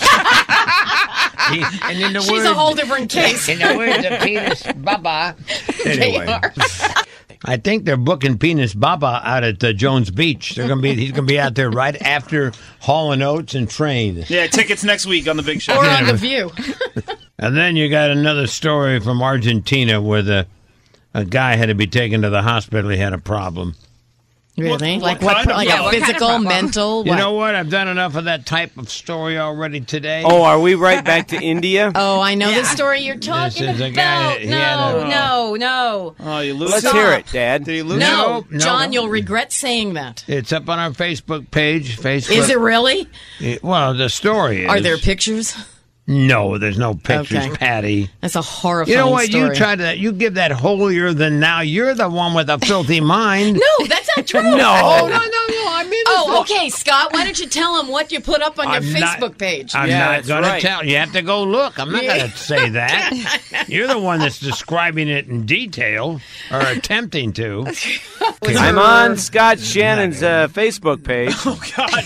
He, and in the She's words, a whole different case. In the words of Penis Baba. Anyway. I think they're booking Penis Baba out at uh, Jones Beach. They're gonna be. He's gonna be out there right after Hall and Oates and Train. Yeah, tickets next week on the Big Show. Or on The View. And then you got another story from Argentina where the a guy had to be taken to the hospital. He had a problem. Really? What- like what what? kind of Like problem? a physical, mental? You what? know what? I've done enough of that type of story already today. Oh, are we right back to India? Oh, I know the story you're talking is a about. guy- he no, had a- no, no. Oh, you lose Let's it? hear it, Dad. Did he lose No, No, no, John, no. you'll regret saying that. It's up on our Facebook page. Facebook. Is it really? It- well, the story is. Are there pictures? No, there's no pictures, Okay. Patty. That's a horrifying You know what? story. You try to. You give that holier than now. You're the one with a filthy mind. No, that's not true. No. Oh, no, no, no. I'm in. Oh, okay, Scott. Why don't you tell him what you put up on your I'm not- Facebook page? I'm Yeah, not that's going right. to tell. You have to go look. I'm not Yeah. going to say that. You're the one that's describing it in detail or attempting to. I'm on Scott Shannon's uh, Facebook page. Oh, God.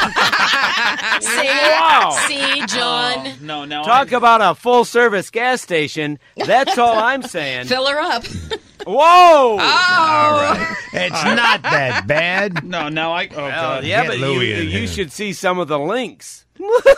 See, Wow. see, John. No, no. Talk about a full-service gas station. That's all I'm saying. Fill her up. Whoa! Oh, It's not that bad. No, now I. Oh, Well, God. yeah, Get but you, Louis in you here. should see some of the links.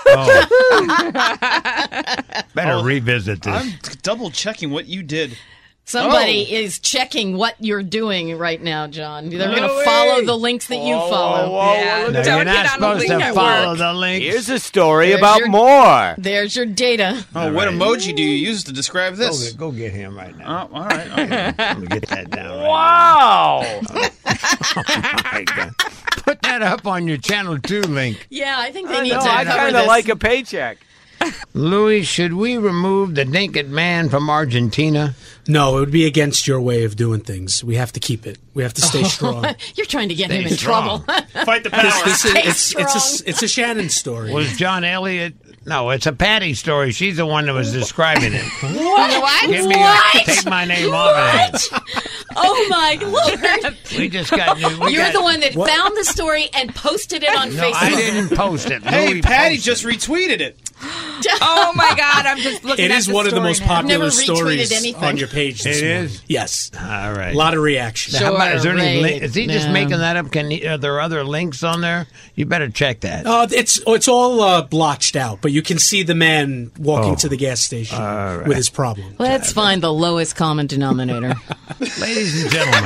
Oh. Better Oh, revisit this. I'm double checking what you did. somebody Oh. is checking what you're doing right now, John. They're No going to way. follow the links that you Whoa, follow. whoa, whoa, Yeah. look No, at Don't you're get not on the supposed link to network. follow the links. Here's a story There's about your- more. There's your data. Oh, what emoji do you use to describe Go, this? go get him right now. Oh, all right. Okay. Let me get that down right Wow! now. Oh, my God. Put that up on your Channel two link. Yeah, I think they I need know, to I cover kind of this. like a paycheck. Louis, should we remove the naked man from Argentina? No, it would be against your way of doing things. We have to keep it. We have to stay strong. You're trying to get Stay him in strong. trouble. Fight the power. This- this is- Stay it's, it's, a, strong. it's a Shannon story. Was John Elliott? No, it's a Patty story. She's the one that was describing it. What? Give me What? a, take my name off of it. Oh my Lord! We just got new. We You're got, the one that What? found the story and posted it on No, Facebook. I didn't post it. Hey, Louis Patty posted just retweeted it. Oh my God! I'm just looking. It at is the one of the story most now. popular Never retweeted stories anything. on your page. This It morning. is? Yes. All right. A lot of reaction. How about, is there any? Sure, Link, is he just right. making that up? Can he, are there other links on there? You better check that. Uh, it's oh, it's all uh, blotched out, but you can see the man walking Oh. to the gas station All right. with his problem. Let's find the lowest common denominator. Ladies and gentlemen,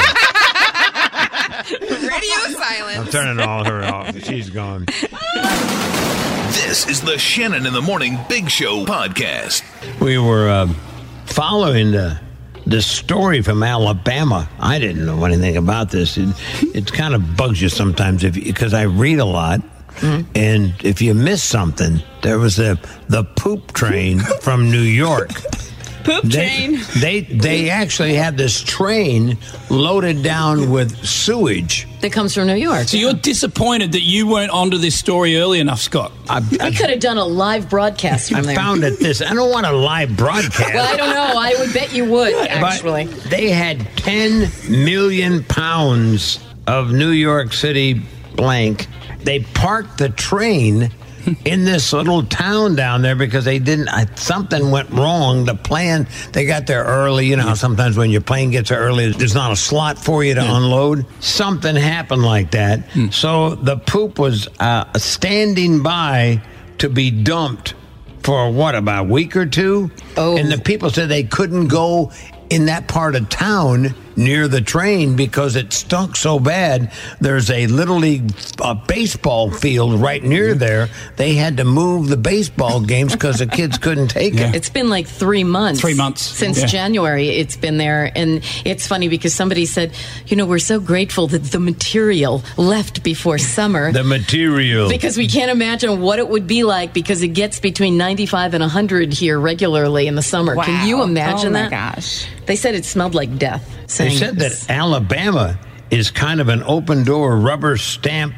Radio I'm silence. turning all her off. She's gone. This is the Shannon in the Morning Big Show podcast. We were uh, following the the story from Alabama. I didn't know anything about this. It, it kind of bugs you sometimes if because I read a lot. Mm-hmm. And if you miss something, there was a the poop train from New York. Poop train. They, they they actually had this train loaded down with sewage. That comes from New York. So you're disappointed that you weren't onto this story early enough, Scott? I, We could have done a live broadcast from I there. found that this. I don't want a live broadcast. Well, I don't know. I would bet you would, actually. But they had ten million pounds of New York City blank. They parked the train in this little town down there because they didn't, I, something went wrong. The plan, they got there early. You know how sometimes when your plane gets there early, there's not a slot for you to Yeah. unload. Something happened like that. So the poop was uh, standing by to be dumped for what, about a week or two? Oh. And the people said they couldn't go in that part of town near the train because it stunk so bad. There's a Little League uh, baseball field right near there. They had to move the baseball games because the kids couldn't take it. It's been like three months. Three months. Since Yeah. January, it's been there. And it's funny because somebody said, you know, we're so grateful that the material left before summer. The material. Because we can't imagine what it would be like because it gets between ninety-five and one hundred here regularly in the summer. Wow. Can you imagine oh my that? gosh. They said it smelled like death. They saying said this- that Alabama is kind of an open door rubber stamp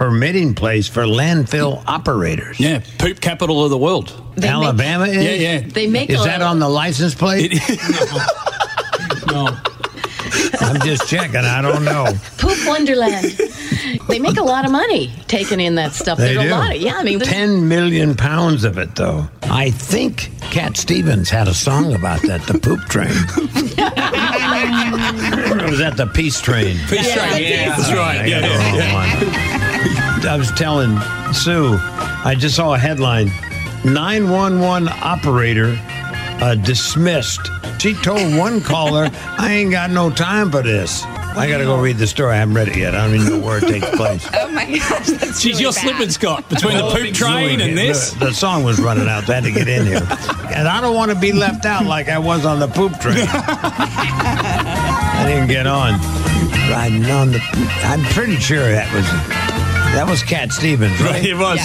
permitting place for landfill operators. Yeah, poop capital of the world. They Alabama make, is? Yeah, yeah. They make Is a, that on the license plate? No. I'm just checking. I don't know. Poop Wonderland. They make a lot of money taking in that stuff. They There's do. a lot of, yeah, I mean, ten million pounds of it, though. I think Cat Stevens had a song about that, the poop train. Or was that the peace train? Peace Yeah, train, the yeah, peace that's right. I Yeah, got yeah, the yeah. wrong one. I was telling Sue, I just saw a headline, nine one one operator uh, dismissed. She told one caller, I ain't got no time for this. I got to go read the story. I haven't read it yet. I don't even know where it takes place. Oh my gosh, that's She's really your bad. slipping, Scott, between the poop train and this. The, the song was running out, so I had to get in here. And I don't want to be left out like I was on the poop train. I didn't get on. Riding on the poop. I'm pretty sure that was that was Cat Stevens, right? It was.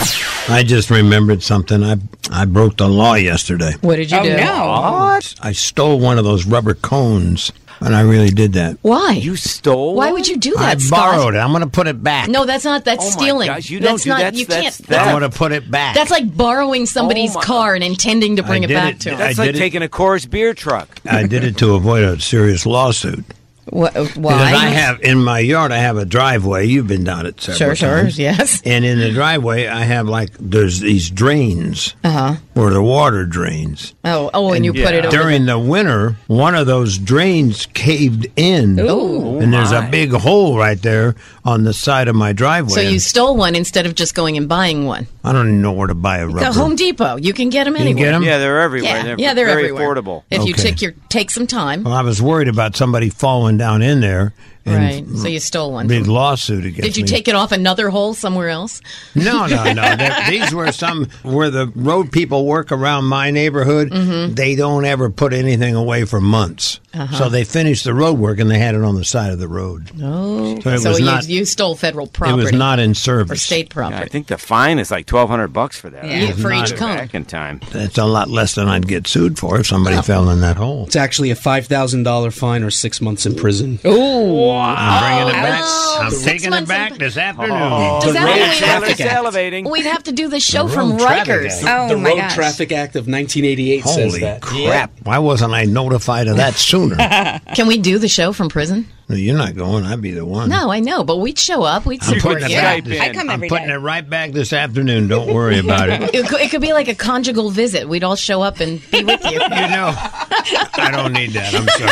I just remembered something. I I broke the law yesterday. what did you Oh do? no. I stole one of those rubber cones, and I really did that. Why? You stole Why one? would you do that, I Scott? borrowed it. I'm going to put it back. No, that's not. That's Oh my stealing. gosh, you don't that's do not. that. You That's- can't. that's- I'm That's, going to put it back. that's like borrowing somebody's Oh my- car and intending to bring I it did back it. to him. I That's like did it. taking a Coors beer truck. I did it to avoid a serious lawsuit. Wha- Because why? I have in my yard, I have a driveway. You've been down it several Sure, sure, times. yes. And in the driveway, I have like there's these drains Uh huh. where the water drains. Oh, oh, and you put it over. During the winter, one of those drains caved in, Ooh. and there's a my. big hole right there on the side of my driveway. So you And stole one instead of just going and buying one. I don't even know where to buy a rubber. The Home Depot. You can get them You can anywhere. get 'em? Yeah, they're everywhere. Yeah, They're yeah, they're very everywhere. affordable. If you Okay. take your take some time, Well, I was worried about somebody falling down in there. And right? So you stole one. Big lawsuit against Did you me. take it off another hole somewhere else? No, no, no. That- these were some where the road people work around my neighborhood. Mm-hmm. They don't ever put anything away for months. Uh-huh. So they finished the road work and they had it on the side of the road. Oh, So it so was you, not- you stole federal It property. was not in or service. state Yeah, property. I think the fine is like twelve hundred bucks for that. Yeah, I for was each cone. Back in time. That's a lot less than I'd get sued for if somebody Oh. fell in that hole. It's actually a five thousand dollars fine or six months in prison. Ooh, I'm bringing it back. Oh, I'm six taking it months back in- this afternoon. Does that mean we have Trailer's to, salivating. we'd have to do the show The from Road Traffic Rikers? Act. Oh the my Road gosh. Traffic Act of nineteen eighty-eight says Holy that. crap. Why wasn't I notified of that sooner? Can we do the show from prison? No, you're not going. I'd be the one. No, I know, but we'd show up. We'd I'm support putting you. it back. Skype in. I come I'm every putting day. it right back this afternoon. Don't worry about it. It could, it could be like a conjugal visit. We'd all show up and be with you. You know, I don't need that.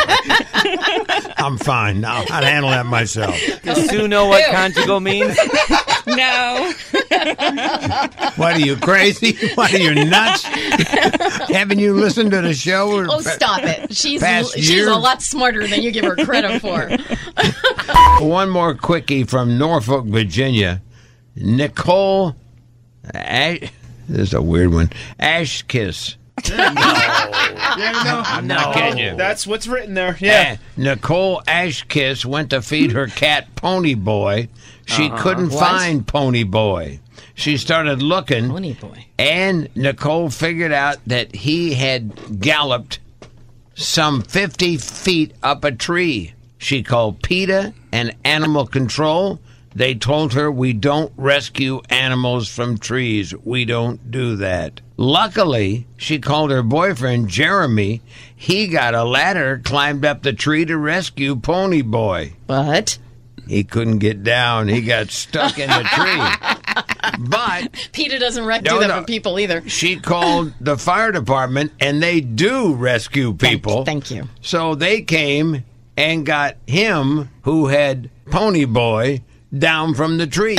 I'm sorry. I'm fine. I'll, I'll handle that myself. Does Sue know what conjugal means? No. What are you, crazy? What are you, nuts? Haven't you listened to the show? Or Oh, stop it. She's Past she's year? a lot smarter than you give her credit for. One more quickie from Norfolk, Virginia. Nicole, Ash, this is a weird one. Ashkiss. I'm not kidding you. That's what's written there. Yeah. Uh, Nicole Ashkiss went to feed her cat Pony Boy. She Uh-huh. couldn't What? find Pony Boy. She started looking. Pony Boy. And Nicole figured out that he had galloped some fifty feet up a tree. She called PETA and animal control. They told her, we don't rescue animals from trees. We don't do that. Luckily, she called her boyfriend, Jeremy. He got a ladder, climbed up the tree to rescue Pony Boy. But? He couldn't get down. He got stuck in the tree. But PETA doesn't rec- No, do that no. for people either. she called the fire department, and they do rescue people. Thank you. So they came and got him, who had Pony Boy, down from the tree.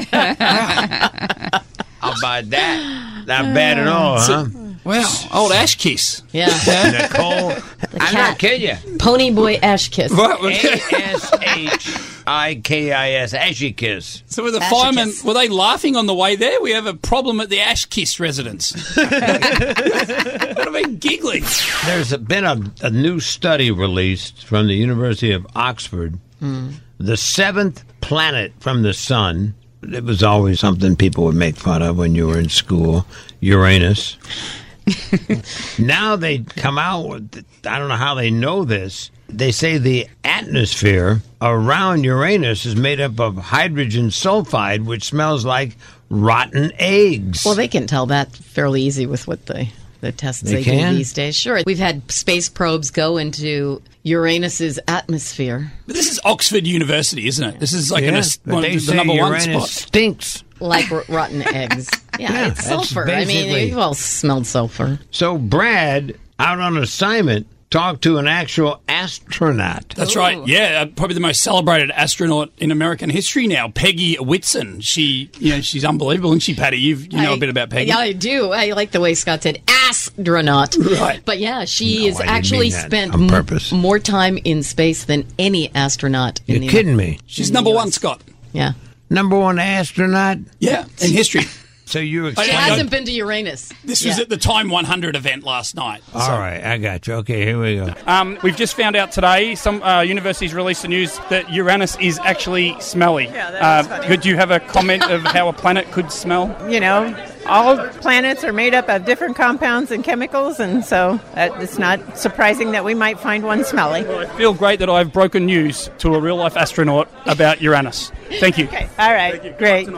How about that? Not bad at all, huh? Wow, old Ash Kiss. Yeah. Nicole, I'm not kidding you. Pony Boy Ash Kiss. A S H I K I S, Ashy Kiss. So were the Ash firemen, Kiss. were they laughing on the way there? We have a problem at the Ash Kiss residence. What have been giggling? There's been a, a new study released from the University of Oxford. Hmm. The seventh planet from the sun. It was always something people would make fun of when you were in school. Uranus. Now they come out with, I don't know how they know this, They say the atmosphere around Uranus is made up of hydrogen sulfide, which smells like rotten eggs. Well, they can tell that fairly easy with what the, the tests They they, can? do these days. Sure. We've had space probes go into Uranus's atmosphere. But this is Oxford University, isn't it? This is like Yeah, an, but one, they the say number one Uranus spot. stinks. Like r- rotten eggs. Yeah, Yeah, it's that's sulfur. I mean, basically- you've all smelled sulfur. So Brad, out on assignment, talked to an actual astronaut. That's right. Yeah, uh, probably the most celebrated astronaut in American history now, Peggy Whitson. She, you know, she's unbelievable, isn't she, Patty? You've, you know I- a bit about Peggy. Yeah, I do. I like the way Scott said astronaut. Right. But yeah, she No, has I didn't actually mean that spent on m- purpose. more time in space than any astronaut in You're the kidding me. She's number one, Scott. Yeah. Number one astronaut? Yeah, in history. So you She explain. hasn't been to Uranus. This was Yeah. at the Time one hundred event last night. All right, I got you. Okay, here we go. Um, we've just found out today, some uh, universities released the news that Uranus is actually smelly. Yeah, that is funny. Could you have a comment of how a planet could smell? You know, all planets are made up of different compounds and chemicals, and so uh, it's not surprising that we might find one smelly. I feel great that I've broken news to a real-life astronaut about Uranus. Thank you. Okay, all right, great.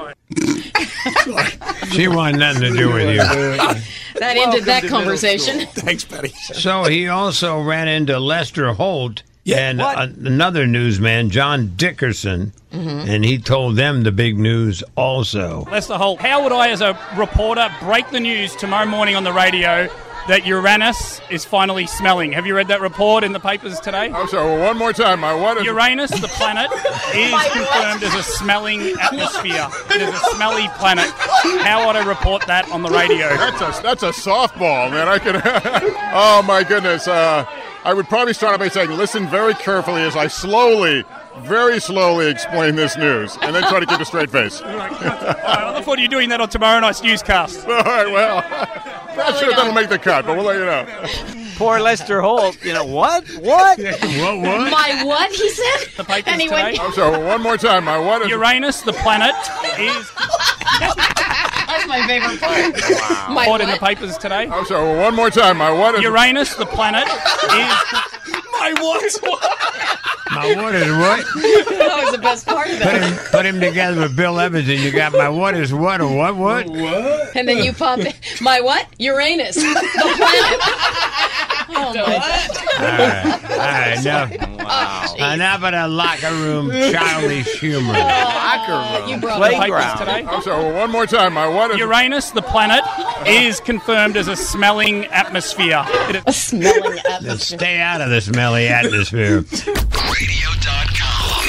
She wanted nothing to do with you. That ended that conversation. Thanks, Patty. So he also ran into Lester Holt and a, another newsman, John Dickerson, and he told them the big news also. Lester Holt, how would I, as a reporter, break the news tomorrow morning on the radio that Uranus is finally smelling? Have you read that report in the papers today? I'm sorry, well, one more time. My what is... Uranus, the planet, is confirmed as a smelling atmosphere. It is a smelly planet. How would I report that on the radio? That's a, that's a softball, man. I could... oh, my goodness. Uh, I would probably start by saying, listen very carefully as I slowly, very slowly explain this news, and then try to keep a straight face. All right, I look forward to you doing that on tomorrow night's newscast. All right, well, not sure if that'll make the cut, but we'll let you know. Poor Lester Holt. You know, what? What? What, what? My what, he said? The papers Anyway. today. I'm sorry, one more time. My what is... Uranus, the planet, is... That's my favorite part. My Report in the what? papers today. I'm sorry, one more time. My what is... Uranus, the planet, is... My what? My what is what? That was the best part of Put it. him, put him together with Bill Evans, and you got my what is what or what what? What? And then you pop in. My what? Uranus. The planet. Oh, my. All right, all right, enough, Wow. enough of the locker room childish humor. Uh, you brought The it up. papers today. I'm sorry, well, one more time. My what is... Uranus, the planet, is confirmed as a smelling atmosphere. It A smelling Just atmosphere. stay out of the smelly atmosphere. radio dot com.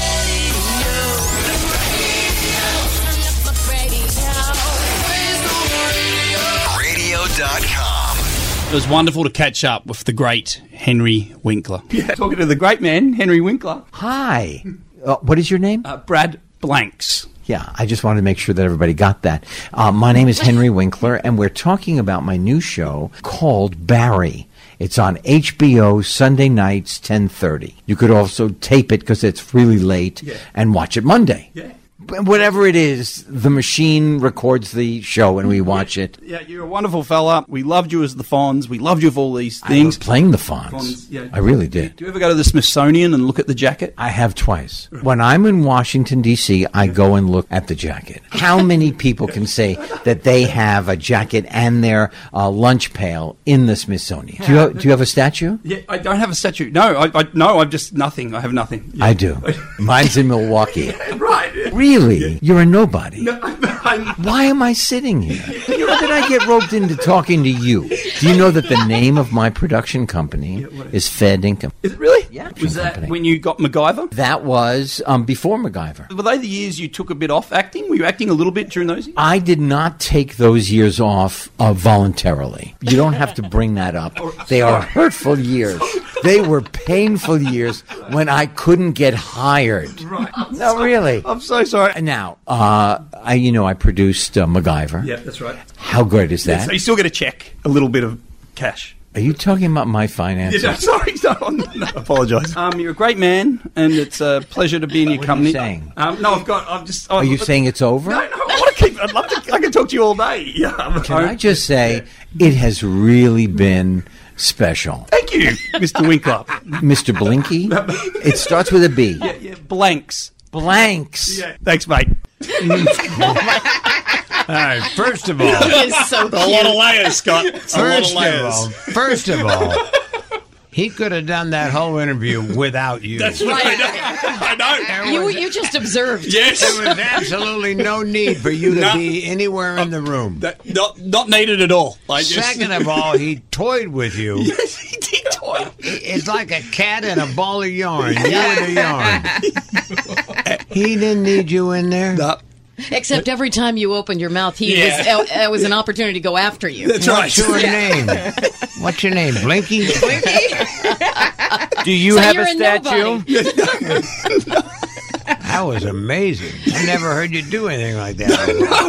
radio dot com. It was wonderful to catch up with the great Henry Winkler. Yeah, talking to the great man, Henry Winkler. Hi. Uh, what is your name? Uh, Brad Blanks. Yeah, I just wanted to make sure that everybody got that. Uh, my name is Henry Winkler, and we're talking about my new show called Barry. It's on H B O Sunday nights, ten thirty. You could also tape it because it's really late Yeah. and watch it Monday. Yeah. Whatever it is, the machine records the show and we watch it. Yeah, you're a wonderful fella. We loved you as the Fonz. We loved you for all these I things. was playing the Fonz. Fonz, yeah. I really did. Do you ever go to the Smithsonian and look at the jacket? I have twice. When I'm in Washington, D C, I go and look at the jacket. How many people can say that they have a jacket and their uh, lunch pail in the Smithsonian? Do you, have, do you have a statue? Yeah, I don't have a statue. No, I, I no, I've just nothing. I have nothing. Yeah. I do. Mine's in Milwaukee. Right. Really? You're a nobody. No, I'm, Why am I sitting here? How did I get roped into talking to you? Do you know that the name of my production company is Fed Income? Is it really? Yeah. Was that company. when you got MacGyver? That was um, before MacGyver. Were they the years you took a bit off acting? Were you acting a little bit during those years? I did not take those years off uh, voluntarily. You don't have to bring that up. They are hurtful years. They were painful years when I couldn't get hired. Right. No, really. I'm so sorry. Now, uh, I you know I produced uh, MacGyver. Yeah, that's right. How great is Yeah, that? so you still get a check, a little bit of cash. Are you talking about my finances? Yeah, no, sorry, no, no, I apologise. Um, you're a great man, and it's a pleasure to be in your What are company. you saying? Um, no, I've got. I've just. Are I've, you saying it's over? No, no. I want to keep. I'd love to. I can talk to you all day. Yeah. Can I just say, it has really been special. Thank you, Mister Winkler. Mister Blinky? It starts with a B. Yeah, yeah, blanks. Blanks. Yeah. Thanks, mate. All right, first of all, He is so a lot of layers, Scott. A lot of first of layers. all, first of all, he could have done that whole interview without you. That's right. I know. You, you just observed. Yes. There was absolutely no need for you to No. be anywhere in the room. That, not, not needed at all. I just... Second of all, he toyed with you. Yes, he did toy. It's like a cat and a ball of yarn. You and the yarn. He didn't need you in there. No. Except every time you opened your mouth, he Yeah. was it was an opportunity to go after you. That's What's right. your name? What's your name? Blinky? Do you So have you're a a statue? nobody. That was amazing. I never heard you do anything like that.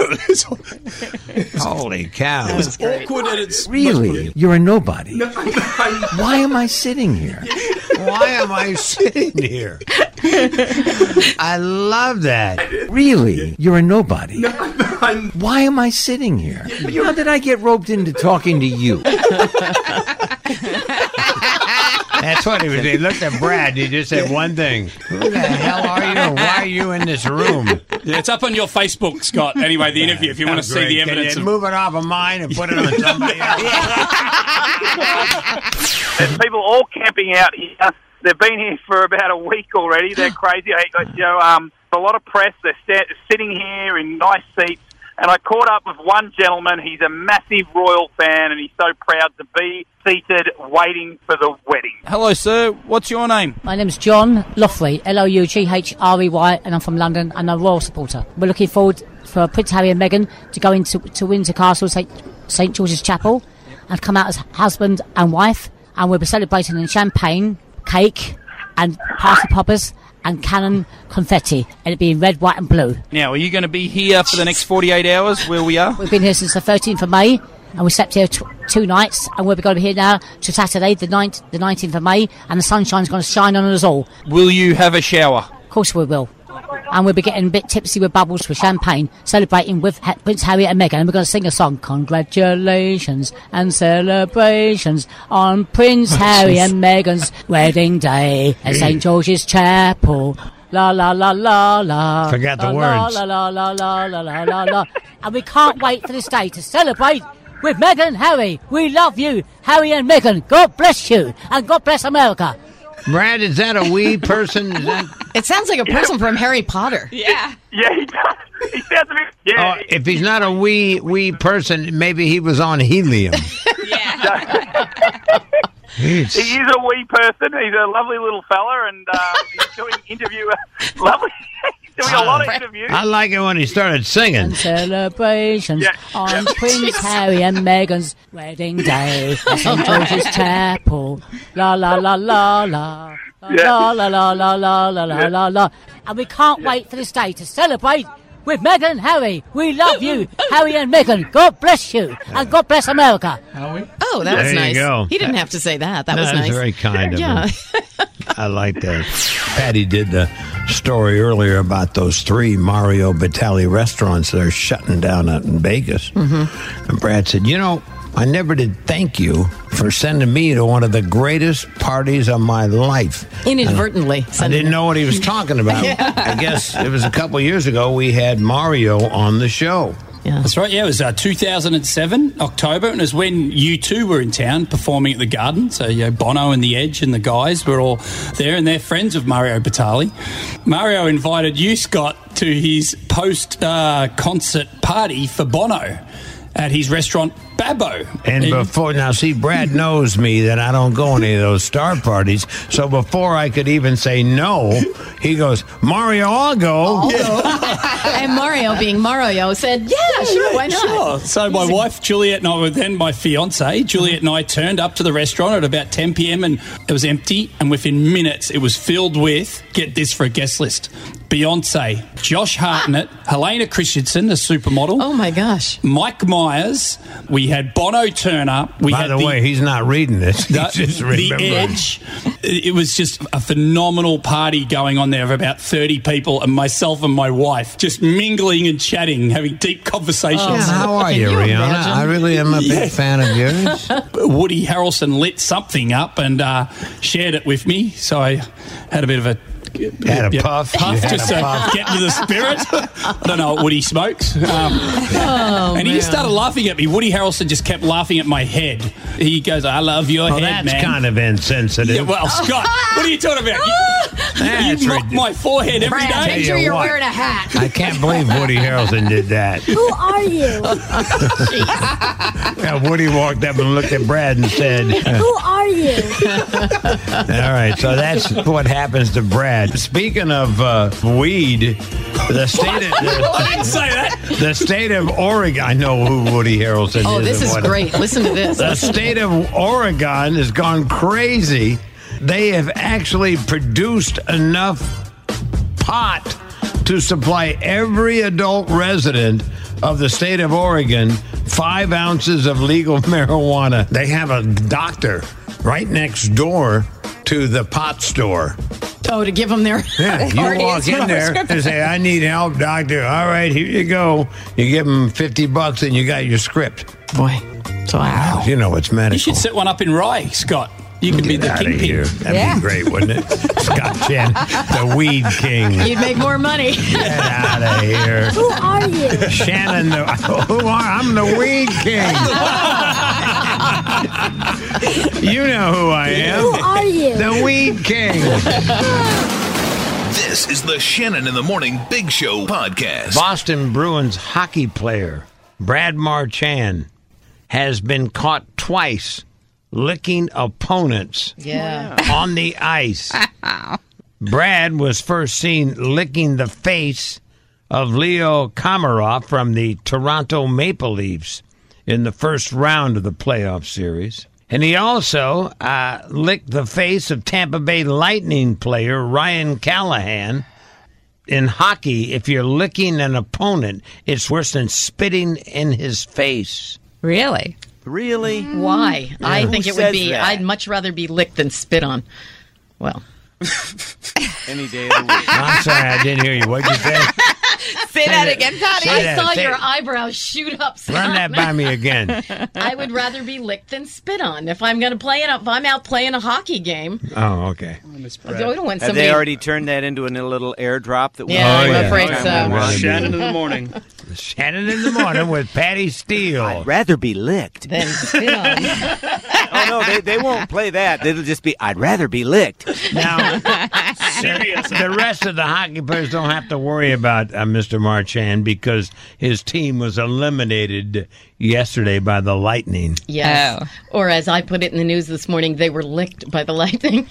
Holy cow. It's awkward and it's Really? You're a nobody. Why am I sitting here? Why am I sitting here? I love that. Really? You're a nobody. Why am I sitting here? How did I get roped into talking to you? That's what he was. He looked at Brad. He just said one thing. Who the hell are you? And why are you in this room? Yeah, it's up on your Facebook, Scott. Anyway, the interview, if you want to see the evidence. Can Of... you move it off of mine and put it on somebody else? There's people all camping out here. They've been here for about a week already. They're crazy. I- You know, um, a lot of press. They're sta- sitting here in nice seats. And I caught up with one gentleman. He's a massive royal fan, and he's so proud to be seated waiting for the wedding. Hello, sir. What's your name? My name's John Loughrey, L O U G H R E Y, and I'm from London, and I'm a royal supporter. We're looking forward for Prince Harry and Meghan to go into to Windsor Castle, St St George's Chapel, and come out as husband and wife, and we'll be celebrating in champagne, cake, and party poppers, and cannon confetti, and it'll be in red, white and blue. Now, are you going to be here for the next forty-eight hours where we are? We've been here since the thirteenth of May, and we slept here t- two nights, and we're going to be here now to Saturday, the ninth, the nineteenth of May, and the sunshine's going to shine on us all. Will you have a shower? Of course we will. And we'll be getting a bit tipsy with bubbles with champagne, celebrating with ha- Prince Harry and Meghan, and we're going to sing a song, Congratulations and Celebrations on Prince Harry and Meghan's wedding day at St George's Chapel. La la la la la. Forgot the la, words. La la la la la la la la. And we can't wait for this day to celebrate with Meghan and Harry. We love you, Harry and Meghan. God bless you, and God bless America. Brad, is that a wee person? Is that... It sounds like a person from Harry Potter. Yeah. Yeah, he does. He sounds a bit... Yeah. Oh, if he's not a wee wee person, maybe he was on helium. He is a wee person. He's a lovely little fella, and uh, he's doing interview. lovely. He's doing a lot of interviews. I like it when he started singing. And celebrations Yeah. on Yeah. Prince Harry and Meghan's wedding day at St George's Chapel. La la la la la. La Yeah. la la la la la la la la la. And we can't wait for this day to celebrate with Meghan and Harry. We love you, Harry and Meghan. God bless you, and God bless America. Oh, that was There you nice. go. He didn't have to say that. That No, was that's nice. very kind of yeah. him. I like that. Patty did the story earlier about those three Mario Batali restaurants that are shutting down out in Vegas. Mm-hmm. And Brad said, you know, I never did thank you for sending me to one of the greatest parties of my life. Inadvertently. I, I didn't know what he was talking about. Yeah. I guess it was a couple years ago we had Mario on the show. Yeah. That's right, yeah. It was uh, two thousand seven, October, and it was when you two were in town performing at the Garden. So, you know, Bono and The Edge and the guys were all there, and they're friends of Mario Batali. Mario invited you, Scott, to his post-concert uh, party for Bono at his restaurant Babbo. And before, now see, Brad knows me that I don't go any of those star parties. So before I could even say no, he goes, Mario, I'll go. And Mario, being Mario, said, yeah, sure, why not? Sure. So my wife, Juliet, and I were then my fiancée. Juliet and I turned up to the restaurant at about ten p.m. and it was empty. And within minutes, it was filled with, get this for a guest list, Beyonce, Josh Hartnett, Helena Christensen, the supermodel. Oh my gosh. Mike Myers. We had Bono turn up. We By had the, way, he's not reading this. The, He's just the remembering. Edge. It was just a phenomenal party going on there of about thirty people, and myself and my wife just mingling and chatting, having deep conversations. Oh, how are you, Rihanna? I really am a big Yeah. fan of yours. Woody Harrelson lit something up and uh, shared it with me, so I had a bit of a Had a yeah, puff. You puff had just a to puff. get into the spirit. I don't know what Woody smokes. Um, Oh, and he just man. started laughing at me. Woody Harrelson just kept laughing at my head. He goes, I love your Well, head, that's man. kind of insensitive. Yeah, well, Scott, what are you talking about? You, That's you mock ridiculous. my forehead every Brad, day. make sure you you're what. wearing a hat. I can't believe Woody Harrelson did that. Who are you? Yeah, Woody walked up and looked at Brad and said, Who are you? all right, so that's what happens to Brad. Speaking of uh, weed, the state of I didn't say that. the state of Oregon. I know who Woody Harrelson Oh, is. this and is what- great. Listen to this. The state of Oregon has gone crazy. They have actually produced enough pot to supply every adult resident of the state of Oregon five ounces of legal marijuana. They have a doctor right next door to the pot store. Oh, to give them their Yeah, you parties walk for in there prescription. and say, I need help, doctor. All right, here you go. You give them fifty bucks and you got your script. Boy, wow. You know it's medical. You should set one up in Rye, Scott. You could be the Get outta kingpin. here. That'd Yeah. be great, wouldn't it? Scott Chen, the weed king. You'd make more money. Get out of here. Who are you? Shannon, the, who are, I'm the weed king. You know who I am. Who are you? The weed king. This is the Shannon in the Morning Big Show podcast. Boston Bruins hockey player Brad Marchand has been caught twice licking opponents Yeah. on the ice. Brad was first seen licking the face of Leo Komarov from the Toronto Maple Leafs in the first round of the playoff series. And he also uh, licked the face of Tampa Bay Lightning player Ryan Callahan. In hockey, if you're licking an opponent, it's worse than spitting in his face. Really? Really? Why? I Who think it says would be. that? I'd much rather be licked than spit on. Well, Any day of the week. I'm sorry, I didn't hear you. What'd you say? Say that again, Patty. Say I that. saw Say- your eyebrows shoot up. Run that by me again. I would rather be licked than spit on. If I'm going to play it, if I'm out playing a hockey game, Oh, okay. I don't want Have somebody. they already turned that into a little airdrop? That we Yeah, Oh, I'm yeah. afraid Time so. we run? Shannon in the morning. Shannon in the morning with Patty Steele. I'd rather be licked. Then spit on. Oh no, they, they won't play that. It'll just be I'd rather be licked. Now, Serious. the rest of the hockey players don't have to worry about uh, Mister Marchand because his team was eliminated yesterday by the Lightning. Yes. Oh. Or as I put it in the news this morning, they were licked by the lightning.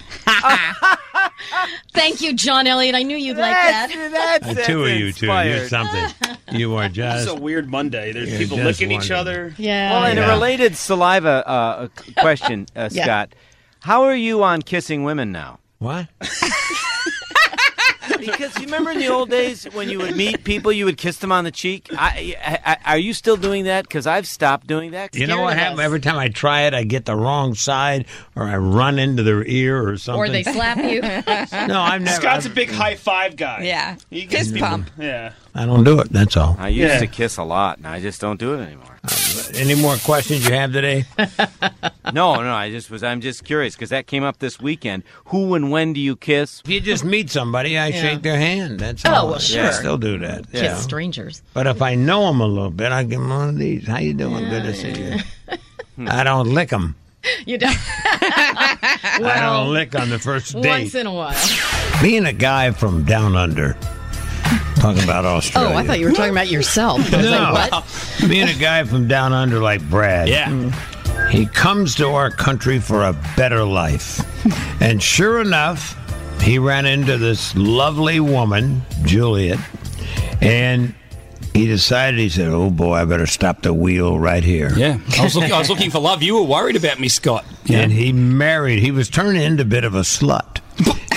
Thank you, John Elliott. I knew you'd like that. That's, The that's two of you two, you're inspired. something. You are This just. is a weird Monday. There's Yeah, people just licking each wonderful. other. Yeah. Well, and Yeah. a related saliva uh, question, uh, Yeah. Scott. How are you on kissing women now? What? Because you remember in the old days when you would meet people, you would kiss them on the cheek. I, I, I, are you still doing that? Because I've stopped doing that. You know Scared what of happens? us. Every time I try it, I get the wrong side or I run into their ear or something. Or they slap you. No, I've never. Scott's I've- a big high five guy. Yeah. He gets Fist people. pump. Yeah. I don't do it, that's all. I used Yeah. to kiss a lot, and I just don't do it anymore. Any more questions you have today? No, no, I just was. I'm just curious because that came up this weekend. Who and when do you kiss? If you just meet somebody, I Yeah. shake their hand. That's Oh, all. well, I sure. still do that. Kiss you know. strangers. But if I know them a little bit, I give them one of these. How you doing? Good to see you. I don't lick them. You don't. I Well, don't lick on the first once date. in a while. Being a guy from down under, talking about Australia. Oh, I thought you were talking about yourself. I was No. like, what? Being a guy from down under like Brad. Yeah. He comes to our country for a better life. And sure enough, he ran into this lovely woman, Juliet, and he decided, he said, oh boy, I better stop the wheel right here. Yeah. I was, look, I was looking for love. You were worried about me, Scott. Yeah. And he married, he was turning into a bit of a slut.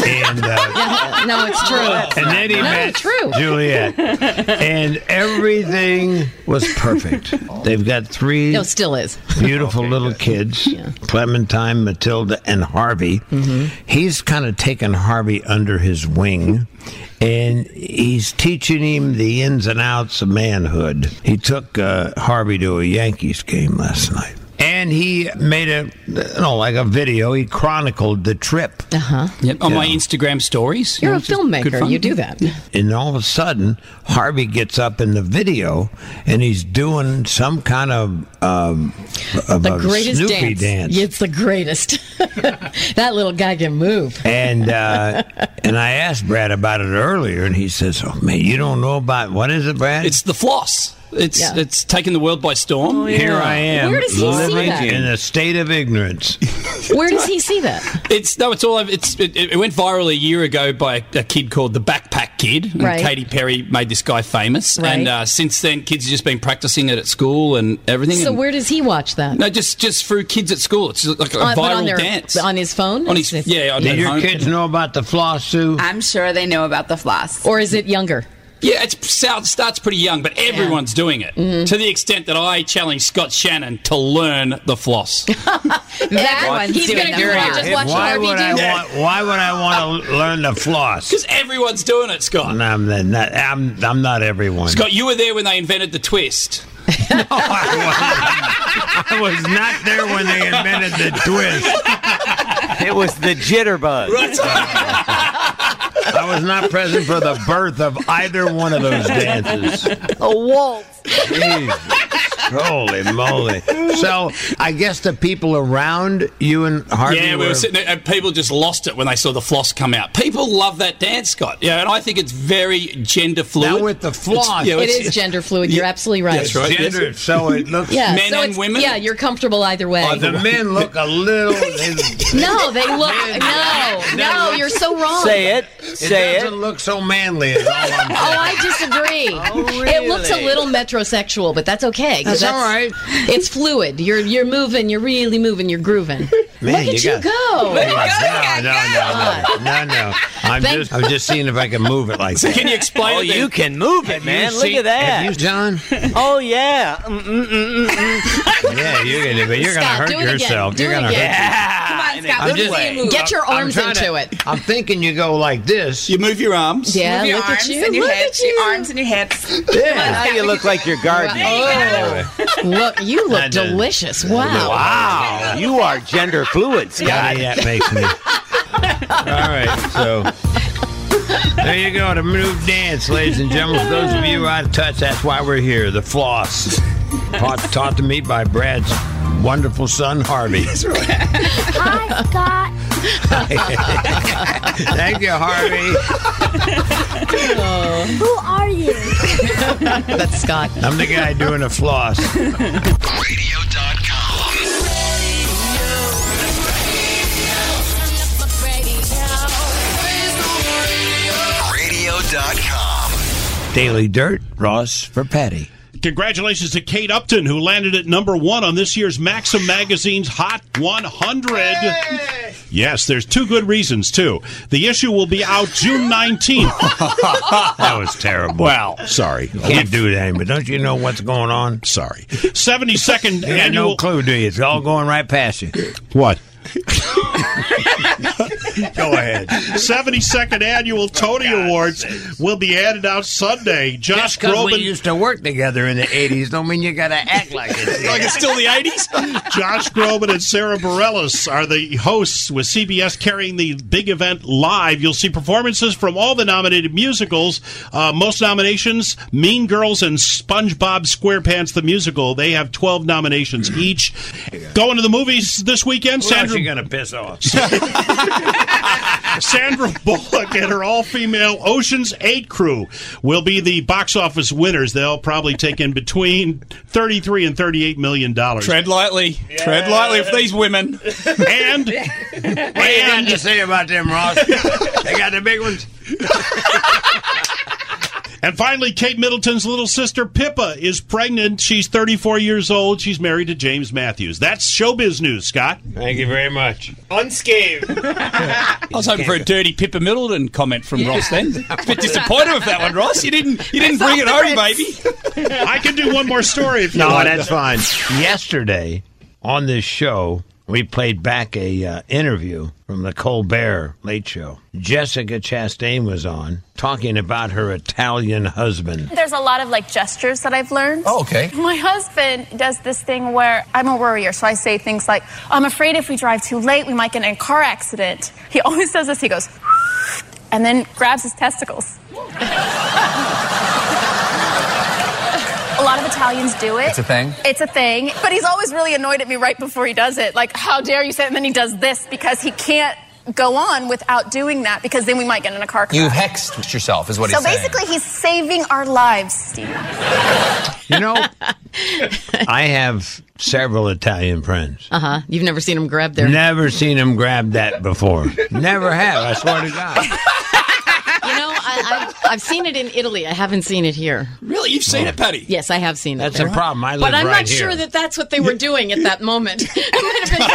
And uh, no, it's true. And then he no, met it's true. Juliet, and everything was perfect. They've got three. No, still is. Beautiful little kids, yeah. Clementine, Matilda, and Harvey. Mm-hmm. He's kind of taken Harvey under his wing, and he's teaching him the ins and outs of manhood. He took uh, Harvey to a Yankees game last night. And he made a, you know, like a video. He chronicled the trip. Uh-huh. Yep. On my Instagram stories. You're you a know, filmmaker. You do that. And all of a sudden, Harvey gets up in the video, and he's doing some kind of, um, of the a greatest Snoopy dance. dance. It's the greatest. That little guy can move. And uh, and I asked Brad about it earlier, and he says, "Oh man, you don't know about what is it, Brad? It's the floss. It's Yeah. it's taken the world by storm. Oh, yeah. Here I am, Where does he see living that? in a state of ignorance." Where does he see that? It's no, it's all over. It's it, it went viral a year ago by a, a kid called the Backpack Kid. And Right. Katy Perry made this guy famous, Right. and uh, since then, kids have just been practicing it at school and everything. So and, where does he watch that? no, just just through kids at school. It's like a Uh, but on viral their- dance on his phone? On his yeah. On Did at your home. kids know about the floss, Sue? I'm sure they know about the floss. Or is it younger? Yeah, it starts pretty young, but everyone's doing it Mm-hmm. to the extent that I challenge Scott Shannon to learn the floss. Everyone's He's doing going to do it. it. Just watch Why Harvey would do I it. want? Why would I want to learn the floss? Because everyone's doing it, Scott. No, I'm not. I'm, I'm not everyone. Scott, you were there when they invented the twist. No, I wasn't. I was not there when they invented the twist. It was the jitterbug. I was not present for the birth of either one of those dances. A waltz. Jesus. Holy moly. So, I guess the people around you and Harvey Yeah, we were... were sitting there, and people just lost it when they saw the floss come out. People love that dance, Scott. Yeah, and I think it's very gender fluid. Now with the floss. It's- yeah, It it's- is gender fluid. You're absolutely right. That's right. Gender, so it looks... Yeah, Men so and it's- women? Yeah, you're comfortable either way. Oh, the men look a little... They, No, they look. No, no, you're so wrong. Say it. it Say doesn't it. look so manly is all I'm saying. Oh, I disagree. Oh, It looks a really? little metrosexual, but that's okay. 'cause That's all right. It's fluid. You're you're moving. You're really moving. You're grooving. Man, Look at you, got- go. No, no, no, no, no, no. I'm Thank- just, I'm just seeing if I can move it like that. Can you explain Oh, it? then? you can move it, man. You Look see- at that. Have you, John? Oh, yeah. Mm, mm, mm, mm, mm. Yeah, you're gonna, but you're gonna Scott, hurt do it again. yourself. Do you're it gonna again. hurt. Yeah. Come on, Scott. I'm Look just- at you move. Get your I'm arms trying into to- it. I'm thinking you go like this. You move your arms. Yeah, Move your look arms at you. and your Look hips. at you. Your arms and your hips. Yeah. Now you look like you're gardening. Oh, look, you look That does- delicious. Wow. Wow. You are gender fluid, Scott. Yeah, that makes me. All right, so there you go. The move dance, ladies and gentlemen. For those of you out of touch, that's why we're here. The floss, taught, taught to me by Brad's wonderful son Harvey. Hi, Scott. Thank you, Harvey. Who are you? That's Scott. I'm the guy doing the floss. radio dot com. radio dot com. Daily Dirt, Ross for Patty. Congratulations to Kate Upton, who landed at number one on this year's Maxim Magazine's Hot one hundred. Yes, there's two good reasons, too. The issue will be out June nineteenth. That was terrible. Well, sorry. You can't do that, but don't you know what's going on? Sorry. seventy-second You got annual... no clue, do you? It's all going right past you. What? Go ahead. seventy-second annual Tony Awards will be handed out Sunday. Josh Just because we Groban... used to work together in the eighties don't mean you got to act like it. Like it's still the eighties? Josh Groban and Sarah Bareilles are the hosts, with C B S carrying the big event live. You'll see performances from all the nominated musicals. Uh, most nominations, Mean Girls and SpongeBob SquarePants the Musical. They have twelve nominations each. Going to the movies this weekend, Who Sandra... else you going to piss off? Sandra Bullock and her all-female Ocean's eight crew will be the box office winners. They'll probably take in between thirty-three and thirty-eight million dollars. Tread lightly. Tread lightly with these women. And What do you got to say about them, Ross? They got the big ones. And finally, Kate Middleton's little sister, Pippa, is pregnant. She's thirty-four years old. She's married to James Matthews. That's showbiz news, Scott. Thank you very much. Unscathed. I was hoping for a dirty Pippa Middleton comment from yeah. Ross then. A bit disappointed with that one, Ross. You didn't you didn't It's bring it off home, the baby. I can do one more story if you No, want. that's fine. Yesterday on this show, we played back a uh, interview from the Colbert Late Show. Jessica Chastain was on talking about her Italian husband. There's a lot of like gestures that I've learned. Oh, okay. My husband does this thing where I'm a worrier, so I say things like, I'm afraid if we drive too late, we might get in a car accident. He always does this. He goes, and then grabs his testicles. A lot of Italians do it. It's a thing? It's a thing. But he's always really annoyed at me right before he does it. Like, how dare you say it? And then he does this because he can't go on without doing that because then we might get in a car crash. You've hexed yourself, is what So he's saying. basically, he's saving our lives, Steve. You know, I have several Italian friends. Uh huh. You've never seen him grab their. Never seen him grab that before. Never have, I swear to God. You know, I, I've, I've seen it in Italy. I haven't seen it here. Really? You've seen it, Patty? Yes, I have seen it. That's there. a problem. I live But I'm right not here. sure that that's what they were doing at that moment. It might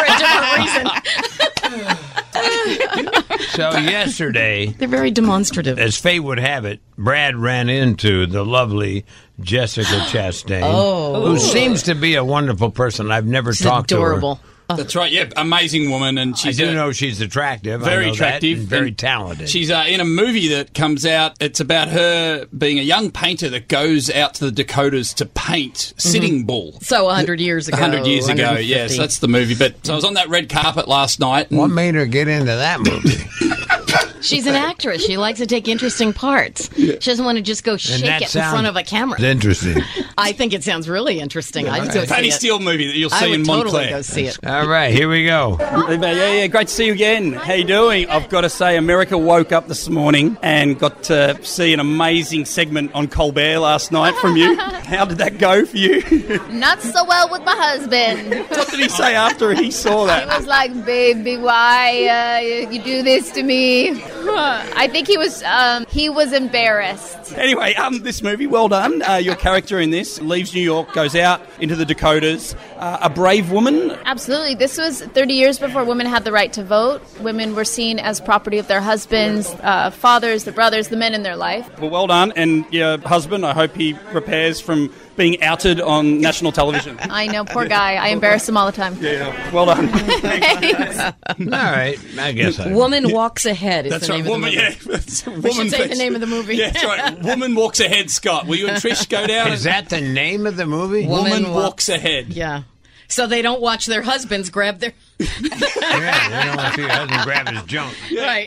have been for a different reason. So yesterday, They're very demonstrative. as fate would have it, Brad ran into the lovely Jessica Chastain, Oh. who seems to be a wonderful person. I've never She's talked adorable. to her. That's right, yeah. Amazing woman. And she's I do a- know she's attractive. I Very know that, attractive. and very and talented. She's uh, in a movie that comes out. It's about her being a young painter that goes out to the Dakotas to paint Sitting Bull. So one hundred years ago. A hundred years ago, one hundred fifty. yes, that's the movie. But so I was on that red carpet last night. And What made her get into that movie? She's an actress. She likes to take interesting parts. She doesn't want to just go shake that it in sounds front of a camera. Interesting. I think it sounds really interesting. I'd it's go a Patty see it. Steele movie that you'll I see would in totally Montclair. go see it. All right, here we go. Yeah, yeah, great to see you again. How you doing? I've got to say, America woke up this morning and got to see an amazing segment on Colbert last night from you. How did that go for you? Not so well with my husband. What did he say after he saw He that? was like, baby, why uh, you do this to me? I think he was um, he was embarrassed. Anyway, um, this movie, well done. Uh, your character in this leaves New York, goes out into the Dakotas. Uh, a brave woman. Absolutely. This was thirty years before women had the right to vote. Women were seen as property of their husbands, uh, fathers, the brothers, the men in their life. Well, well done. And your husband, I hope he repairs from being outed on national television. I know, poor guy. I embarrass him all the time. Yeah, well done. Thanks. All right, I guess I. Woman Walks Ahead is That's the right, name woman. of the movie. Yeah, that's a We woman. should say the face. name of the movie. Yeah, that's right. Woman Walks Ahead. Scott, will you and Trish go down? Is that the name of the movie? Woman, Wa- Walks Ahead? Yeah. So they don't watch their husbands grab their. Yeah, they don't want to see your husband grab his junk. Right.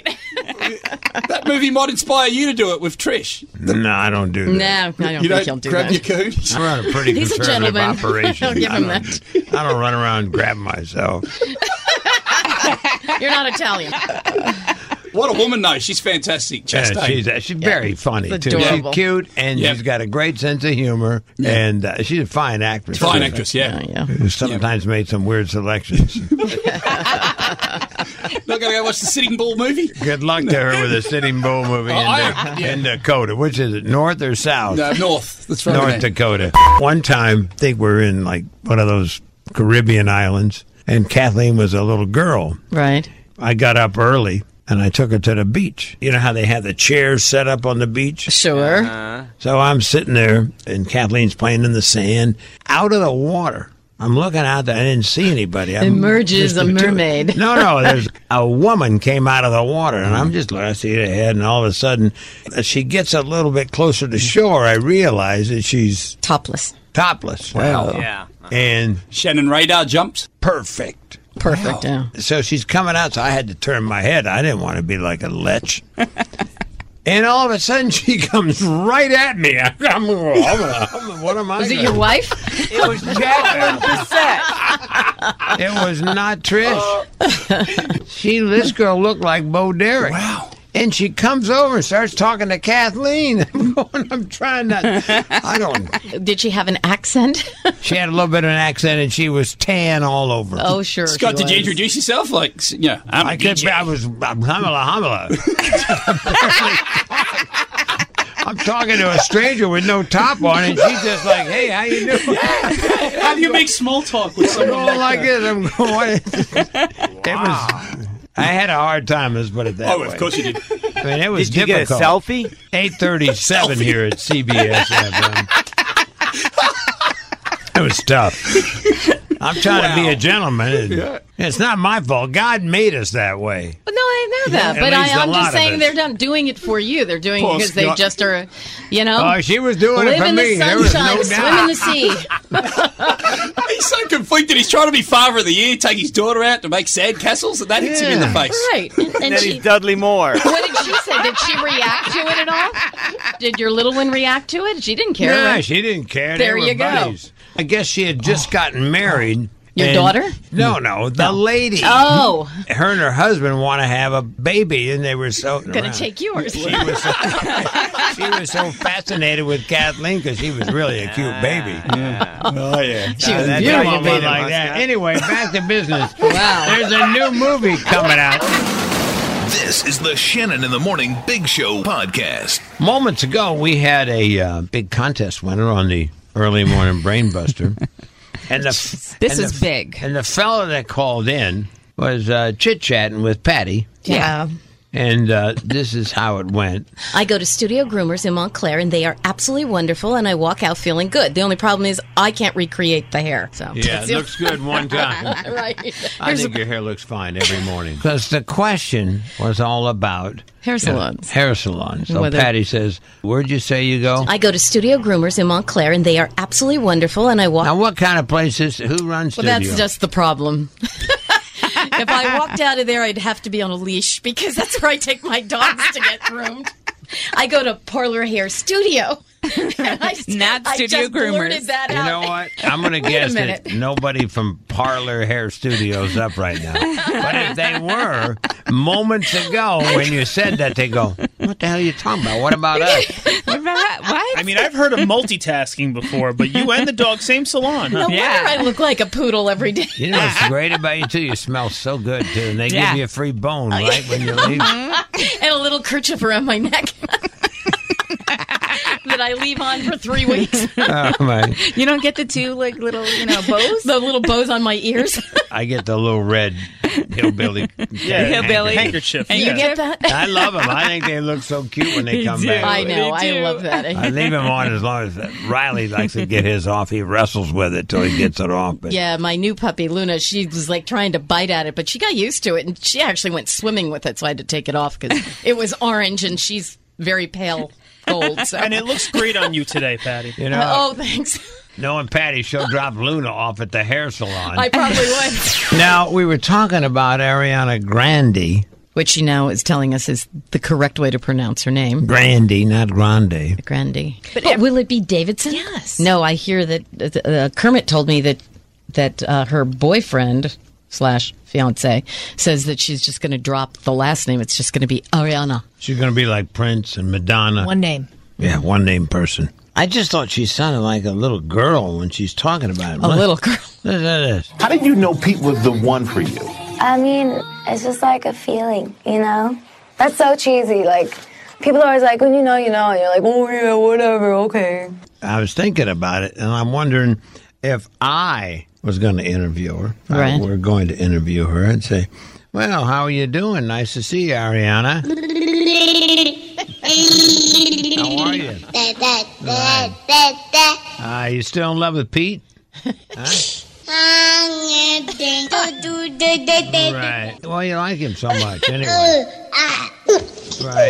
That movie might inspire you to do it with Trish. No, I don't do that. No, I don't You think don't he'll do grab that. your coot? I run a pretty He's a conservative gentleman. operation. Don't give I him don't- that. I don't run around grabbing myself. You're not Italian. What a woman, though. She's fantastic. Yeah, Chastain. she's uh, she's very funny It's too. adorable. She's cute and Yep. she's got a great sense of humor, Yeah. and uh, she's a fine actress. Fine too. actress, yeah. Yeah, yeah. Who sometimes made some weird selections. Not going to go watch the Sitting Bull movie? Good luck to her with a Sitting Bull movie Oh, in, I Da- am, yeah. in Dakota. Which is it, North or South? No, North. That's right. North man. Dakota. One time, I think we're in like one of those Caribbean islands, and Kathleen was a little girl. Right. I got up early and I took her to the beach. You know how they have the chairs set up on the beach? Sure. Uh, So I'm sitting there, and Kathleen's playing in the sand. Out of the water, I'm looking out there. I didn't see anybody. I'm Emerges just a intuitive. mermaid. No, no, there's a woman came out of the water, and I'm just looking. I see her head, and all of a sudden, as she gets a little bit closer to shore, I realize that she's Topless. topless. Wow. yeah. And Shannon Radar jumped. perfect. Perfect. Yeah. So she's coming out, so I had to turn my head. I didn't want to be like a lech. And all of a sudden, she comes right at me. I'm, I'm, I'm, what am I? Was it gonna- your wife? It was Jacqueline Bissett. It was not Trish. She, this girl looked like Bo Derek. Wow. And she comes over and starts talking to Kathleen. I'm going, I'm trying not. I don't. Did she have an accent? She had a little bit of an accent, and she was tan all over. Oh, sure. Scott, she did you was. introduce yourself? Like, yeah, I'm a I could. D J. I was. I'm Hamala Hamala. I'm talking to a stranger with no top on, and she's just like, "Hey, how you doing?" How do you make small talk with I'm someone going like like this. I'm going. What is it was. I had a hard time. Let's put it that Oh, way. of course you did. I mean, it was Did you difficult. get a selfie? eight thirty-seven here at C B S F M. It was tough. I'm trying Wow. to be a gentleman. and Yeah. It's not my fault. God made us that way. But no, I know that. At but I, least a I'm lot just of saying us. they're not doing it for you. They're doing Poor it because they Scott. just are, you know. Oh, she was doing live it for in me. the There was sunshine, no swim doubt. in the sea. He's so conflicted. He's trying to be father of the year, take his daughter out to make sandcastles, and that hits him in the face. Right. And, and then she, he's Dudley Moore. what did she say? Did she react to it at all? Did your little one react to it? She didn't care. Yeah, right? she didn't care. There They were you go. buddies. I guess she had just gotten married. Your and- daughter? No, no, the lady. Oh. Her and her husband want to have a baby, and they were so Gonna around. take yours. She was so, she was so fascinated with Kathleen because she was really a cute baby. Oh yeah, She was That's beautiful. how you made it like that. Anyway, back to business. Wow. There's a new movie coming out. This is the Shannon in the Morning Big Show podcast. Moments ago, we had a uh, big contest winner on the Early Morning Brain Buster. And the, This and is the, big. And the fella that called in was uh, chit-chatting with Patty. Yeah. And uh, this is how it went. I go to Studio Groomers in Montclair, and they are absolutely wonderful, and I walk out feeling good. The only problem is I can't recreate the hair. So Yeah, That's it the- looks good one time. right. I Here's think your hair looks fine every morning. Because the question was all about Hair salons. Hair salons. So Whether- Patty says, "Where'd you say you go?" I go to Studio Groomers in Montclair, and they are absolutely wonderful, and I walk. Now, what kind of places? Who runs Well, studio? that's just the problem. If I walked out of there, I'd have to be on a leash because that's where I take my dogs to get groomed. I go to Parlor Hair Studio. And I, Not I Studio just Groomers. blurted that You out. know what? I'm going to Wait a guess minute. that nobody from Parlor Hair Studios up right now. But if they were, moments ago when you said that, they go, "What the hell are you talking about? What about us?" What? I mean, I've heard of multitasking before, but you and the dog, same salon, huh? No wonder I look like a poodle every day. You know what's great about you, too? You smell so good, too. And they Yeah. give you a free bone, right, when you leave? And a little kerchief around my neck that I leave on for three weeks. Oh, my. You don't get the two like little, you know, bows? The little bows on my ears. I get the little red hillbilly. Yeah, Hillbilly. handkerchief. You yeah. get that? I love them. I think they look so cute when they They come do. back. I know. I do. love that. I leave him on as long as Riley likes to get his off. He wrestles with it till he gets it off. But Yeah, my new puppy Luna, she was like trying to bite at it, but she got used to it, and she actually went swimming with it, so I had to take it off because it was orange, and she's very pale gold. So. And it looks great on you today, Patty. you know, Oh, thanks. knowing Patty, she'll drop Luna off at the hair salon. I probably would. Now, we were talking about Ariana Grande. Which she now is telling us is the correct way to pronounce her name. Grande, not Grande. Grande. But, will it be Davidson? Yes. No, I hear that uh, Kermit told me that that uh, her boyfriend slash fiance says that she's just going to drop the last name. It's just going to be Ariana. She's going to be like Prince and Madonna. One name. Yeah, one name person. I just thought she sounded like a little girl when she's talking about it. A little girl. Listen to this. How did you know Pete was the one for you? I mean, it's just like a feeling, you know? That's so cheesy. Like, people are always like, when you know, you know, and you're like, oh, yeah, whatever, okay. I was thinking about it, and I'm wondering if I was going to interview her. if I Right. were going to interview her and say, well, how are you doing? Nice to see you, Ariana. How are you? Uh, you still in love with Pete? Huh? Right. Well, you like him so much, anyway. Right.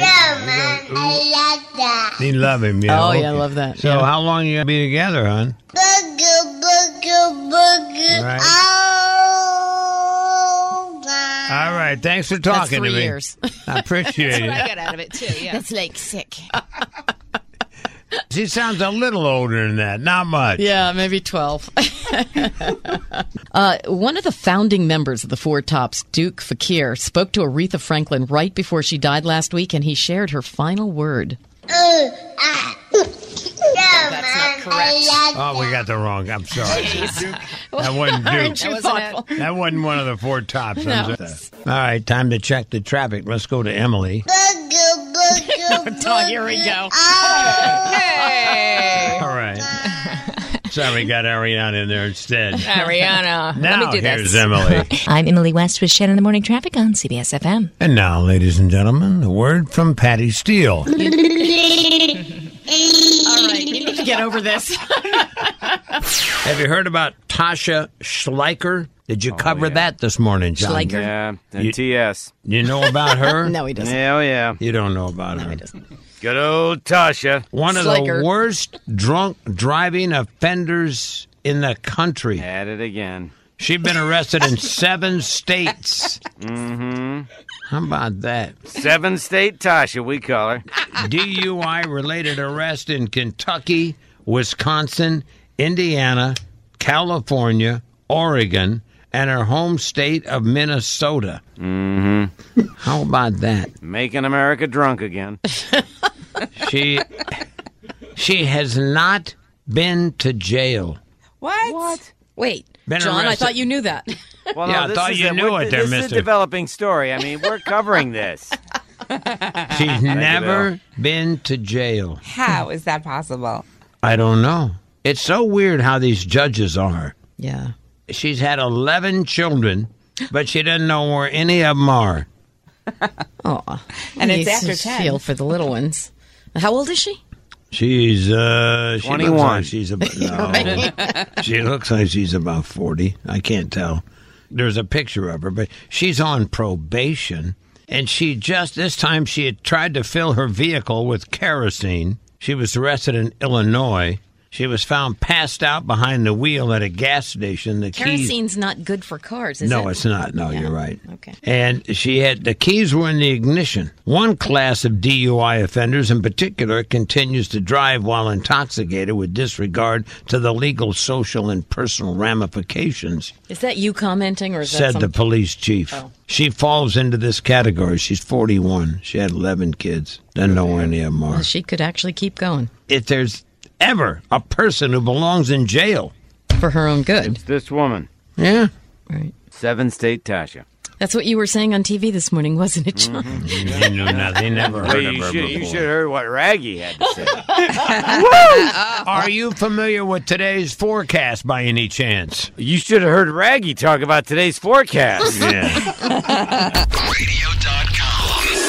You love him, yeah. Oh, yeah, I okay. love that. So, Yeah. how long you gonna be together, hon? Right. All right. Thanks for That's talking three to me. years. I appreciate That's what I it. got out of it too. Yeah. That's like sick. She sounds a little older than that. Not much. Yeah, maybe twelve. uh, one of the founding members of the Four Tops, Duke Fakir, spoke to Aretha Franklin right before she died last week, and he shared her final word. That's not correct. Oh, we got the wrong. I'm sorry. That wasn't Duke. Aren't you thoughtful? That wasn't one of the Four Tops. I'm No. sorry. All right, time to check the traffic. Let's go to Emily. Oh, here we go. Hey. All right. Sorry, we got Ariana in there instead. Ariana. Now Let me do here's this. Emily. I'm Emily West with Shannon in the Morning Traffic on C B S F M. And now, ladies and gentlemen, a word from Patty Steele. All right, you need to get over this. Have you heard about Tasha Schleicher? Did you cover yeah. that this morning, John? Schleicher? Yeah, the You- T S. You know about her? No, he doesn't. Yeah, oh, yeah. You don't know about No, her. he doesn't. Good old Tasha. One of Schleicher. the worst drunk driving offenders in the country. At it again. She's been arrested in seven states. Mm-hmm. How about that? Seven state Tasha, we call her. D U I-related arrest in Kentucky, Wisconsin, Indiana, California, Oregon, and her home state of Minnesota. Mm-hmm. How about that? Making America drunk again. She she has not been to jail. What? What? Wait, Been John, I arrested. thought you knew that. Well, Yeah, no, I this thought is you a, knew we're- it there, This is mister. a developing story. I mean, we're covering this. She's never been to jail. How is that possible? I don't know. It's so weird how these judges are. Yeah. She's had eleven children, but she doesn't know where any of them are. Oh, And it's you after just ten. feel for the little ones. How old is she? She's uh, she twenty-one. Looks like she's about no. She looks like she's about forty. I can't tell. There's a picture of her, but she's on probation, and she just this time she had tried to fill her vehicle with kerosene. She was arrested in Illinois. She was found passed out behind the wheel at a gas station. The keys. Kerosene's not good for cars, is it? No, it's not. No, you're right. Okay. And she had the keys were in the ignition. One class of D U I offenders in particular continues to drive while intoxicated with disregard to the legal, social, and personal ramifications, Is that you commenting, or is that said some... the police chief. Oh. She falls into this category. She's forty-one. She had eleven kids. Doesn't know where any of them are. Well, she could actually keep going If there's ever a person who belongs in jail. for her own good. It's this woman. Yeah. Right. Seven state Tasha. That's what you were saying on T V this morning, wasn't it, John? You knew nothing. Never heard Well, of you her should, before. you should have heard what Raggy had to say. Are you familiar with today's forecast by any chance? You should have heard Raggy talk about today's forecast. Yeah. radio dot com.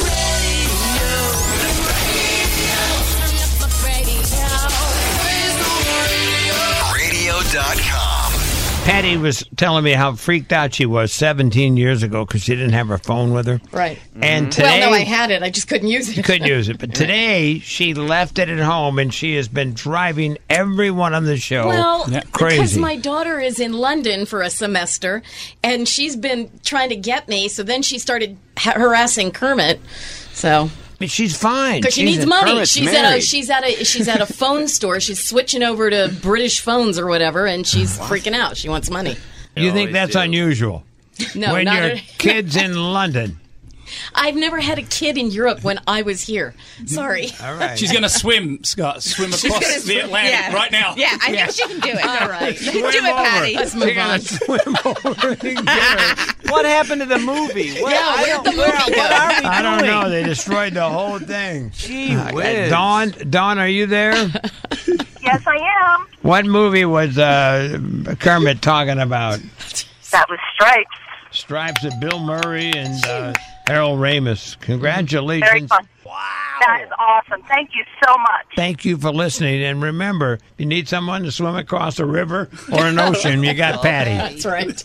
radio dot com. Patty was telling me how freaked out she was seventeen years ago because she didn't have her phone with her. Right. And today, Well, no, I had it. I just couldn't use it. couldn't use it. But today, she left it at home, and she has been driving everyone on the show Well, because crazy. my daughter is in London for a semester, and she's been trying to get me. So then she started ha- harassing Kermit. So But she's fine. because she She's needs a- money, Kermit's she's at a married. she's at a she's at a phone store. She's switching over to British phones or whatever, and she's freaking out. She wants money. You think that's unusual? No, when not your at- kid's in London. I've never had a kid in Europe when I was here. Sorry. All right. She's going to swim, Scott. Swim She's across gonna the swim- Atlantic yeah. right now. Yeah, I think she can do it. All right. do it, Patty. Let's move on. Swim over and get her. What happened to the movie? What, Yeah, I where'd don't- the movie where- go? What are we I don't doing? know. They destroyed the whole thing. Gee Uh, whiz. Dawn, Dawn, are you there? Yes, I am. What movie was uh, Kermit talking about? That was Stripes. Stripes of Bill Murray and uh, Harold Ramis. Congratulations. Very fun. Wow. That is awesome. Thank you so much. Thank you for listening. And remember, if you need someone to swim across a river or an ocean, you got Patty. That's right.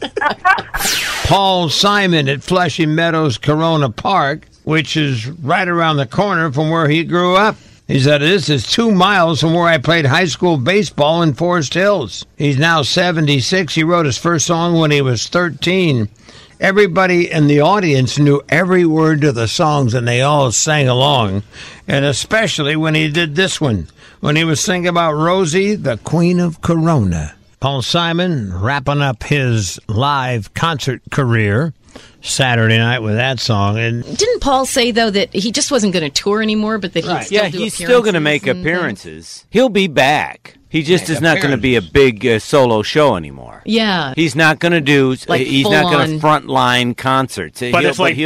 Paul Simon at Flushing Meadows Corona Park, which is right around the corner from where he grew up. He said, this is two miles from where I played high school baseball in Forest Hills. He's now seventy-six. He wrote his first song when he was thirteen. Everybody in the audience knew every word to the songs, and they all sang along. And especially when he did this one, when he was singing about Rosie, the Queen of Corona. Paul Simon wrapping up his live concert career Saturday night with that song. And Didn't Paul say, though, that he just wasn't going to tour anymore, but that he'd Right. still Yeah, do he's still going to appearances make and things? appearances. He'll be back. He just Make is not going to be a big uh, solo show anymore. Yeah. He's not going to do. Like he's not going full-on- to front line concerts. But he'll, if like he'll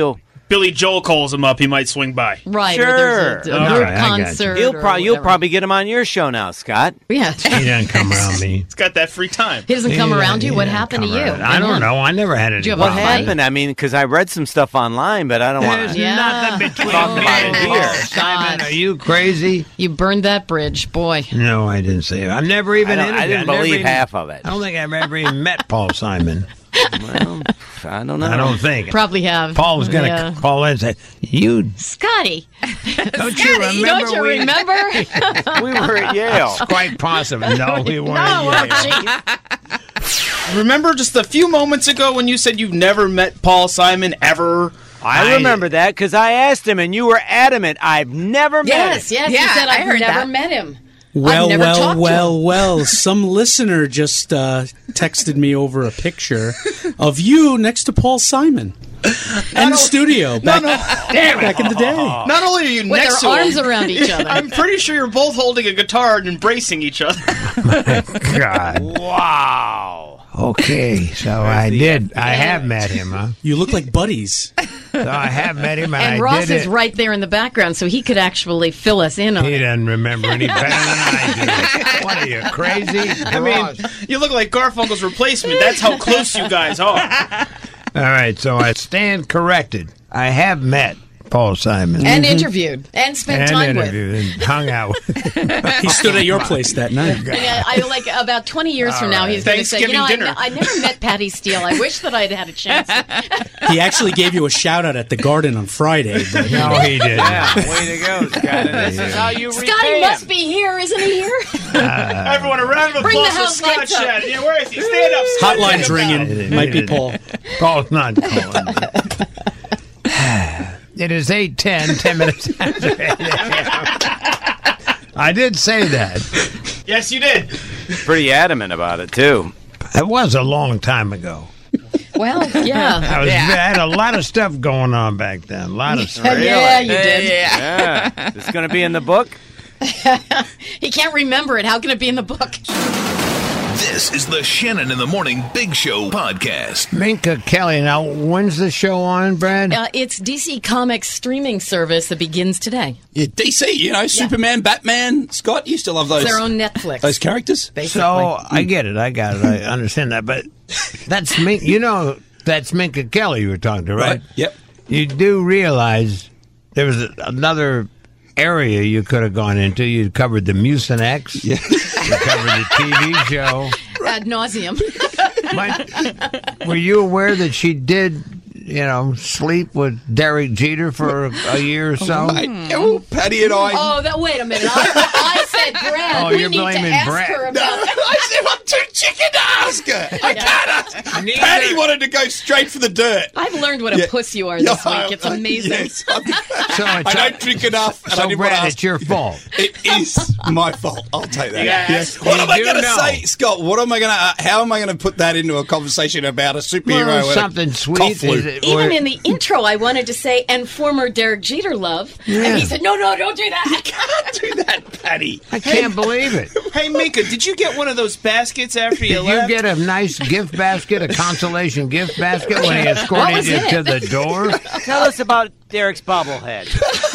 Billy Joel calls him up, he might swing by. Right. Sure. Or there's a, a All group right, I got you. concert. You'll, or pro- you'll whatever. probably get him on your show now, Scott. Yeah. He doesn't come around me. He's got that free time. He doesn't come around you? What happened to you? I don't know. I never had it. you have What a fight? happened? I mean, because I read some stuff online, but I don't want There's to Yeah. nothing between talk me about and it Paul here. Simon. Are you crazy? You burned that bridge, boy. No, I didn't say it. I've never even I don't- I interviewed- didn't I've never believe even- half of it. I don't think I've ever even met Paul Simon. Well, I don't know. I don't think. Probably have. Paul was going to Yeah. call in and say, you Scotty. don't you remember? Don't you we, remember? we were at Yale. It's quite possible. No, we weren't. No, at oh, Yale. jeez. Remember just a few moments ago when you said you've never met Paul Simon ever? I, I- remember that because I asked him, and you were adamant. I've never met Yes, him. yes. Yeah, he said, I I've heard never that. met him. Well, never well, talked to well, well. Some listener just uh, texted me over a picture of you next to Paul Simon in the studio back, back in the day. Not only are you With next their to arms him, around each other. I'm pretty sure you're both holding a guitar and embracing each other. God. Wow. Okay, so I did. I have met him, huh? You look like buddies. So I have met him, and, And I Ross did is it. right there in the background, so he could actually fill us in on He it. doesn't remember any better than I do. What are you, crazy? I mean, you look like Garfunkel's replacement. That's how close you guys are. All right, so I stand corrected. I have met Paul Simon. And interviewed. And spent and time with. interviewed and hung out with him. He stood at your place that night. And I, I like about twenty years from now, he's going to say, you Thanksgiving know, dinner. I, I never met Patty Steele. I wish that I'd had a chance. He actually gave you a shout out at the Garden on Friday. But No, he didn't. Yeah, way to go, Scott. And this is how you repay Scotty him. must be here, isn't he here? Everyone, a round of Bring the applause for house Scott lights up. Shannon. Yeah, where is he? Stand up, Scott. Hotline's ringing. Might be Paul. Paul's not calling. It is eight ten, ten minutes after eight a.m. I did say that. Yes, you did. Pretty adamant about it, too. It was a long time ago. Well, yeah. I, was, I had a lot of stuff going on back then. A lot of stuff. Yeah, you did. Yeah. It's going to be in the book? He can't remember it. How can it be in the book? This is the Shannon in the Morning Big Show podcast. Minka Kelly. Now, when's the show on, Brad? Uh, it's D C Comics streaming service that begins today. Yeah, D C, you know, Superman, Batman, Scott, you still love those. It's their own Netflix. Those characters? Basically. So, I get it. I got it. I understand that. But that's Minka. You know, that's Minka Kelly you were talking to, right? Right, yep. You do realize there was another area you could have gone into. You covered the Mucinex. Yeah. You covered the T V show. Ad nauseum. But were you aware that she did, you know, sleep with Derek Jeter for a, a year or so? Mate, oh, Patty and I. Oh, that, wait a minute. I, I said Brad. Oh, we you're need to blaming ask Brad. her No, about I said I'm too chicken to ask her. I can't ask. Neither- Patty wanted to go straight for the dirt. I've learned what a Yeah. puss you are this Yeah, week. It's uh, amazing. yes, I'm- So I it's don't drink enough, and I So, didn't want to Brad, ask. it's your fault. It is my fault. I'll take that. Yes. What You am I do going to know. say, Scott? What am I going to? Uh, how am I going to put that into a conversation about a superhero? Well, and a something sweet. cough flu? Is it, Even or- in the intro, I wanted to say, and former Derek Jeter love. Yeah. And he said, no, no, don't do that. I can't do that, Patty. I can't believe it. Hey, Minka, did you get one of those baskets after you Did you left? get a nice gift basket, a consolation gift basket when he What escorted was you it? to the door? Tell us about Derek's bobblehead.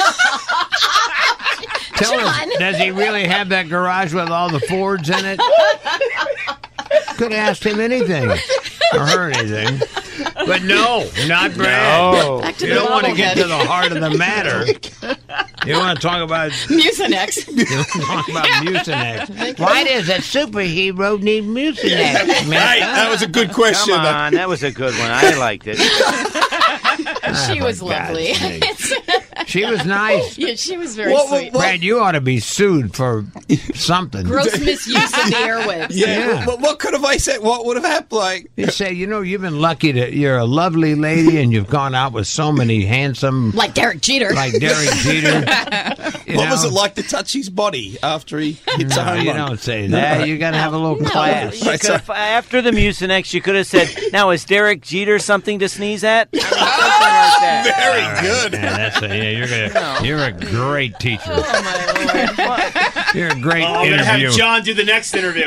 Tell us, John. does he really have that garage with all the Fords in it? Could have asked him anything or heard anything. But no, not Brad. No. Back to You the don't want to get bobblehead. to the heart of the matter. You want to talk about Mucinex. you want to talk about Mucinex. Why does a superhero need Mucinex? man? Hey, that was a good question. Come on, that was a good one. I liked it. She Oh, was for God's lovely. sake. She was nice. Yeah, she was very What- what- sweet. what- Brad, you ought to be sued for something. Gross misuse of the airwaves. Yeah. Yeah. What, what could have I said? What would have happened? Like, You say, you know, you've been lucky to, you're a lovely lady and you've gone out with so many handsome, Like Derek Jeter. like Derek Jeter. You what was know? it like to touch his body after he hits a No, home you run? don't say that. You got to have a little No. class. You could've- after the Mucinex, you could have said, now, is Derek Jeter something to sneeze at? I mean, something like that. Very good. Yeah, that's a, yeah, you're gonna, you're a great teacher. Oh, my Lord. You're a great Oh, I'm going to interviewer. have John do the next interview.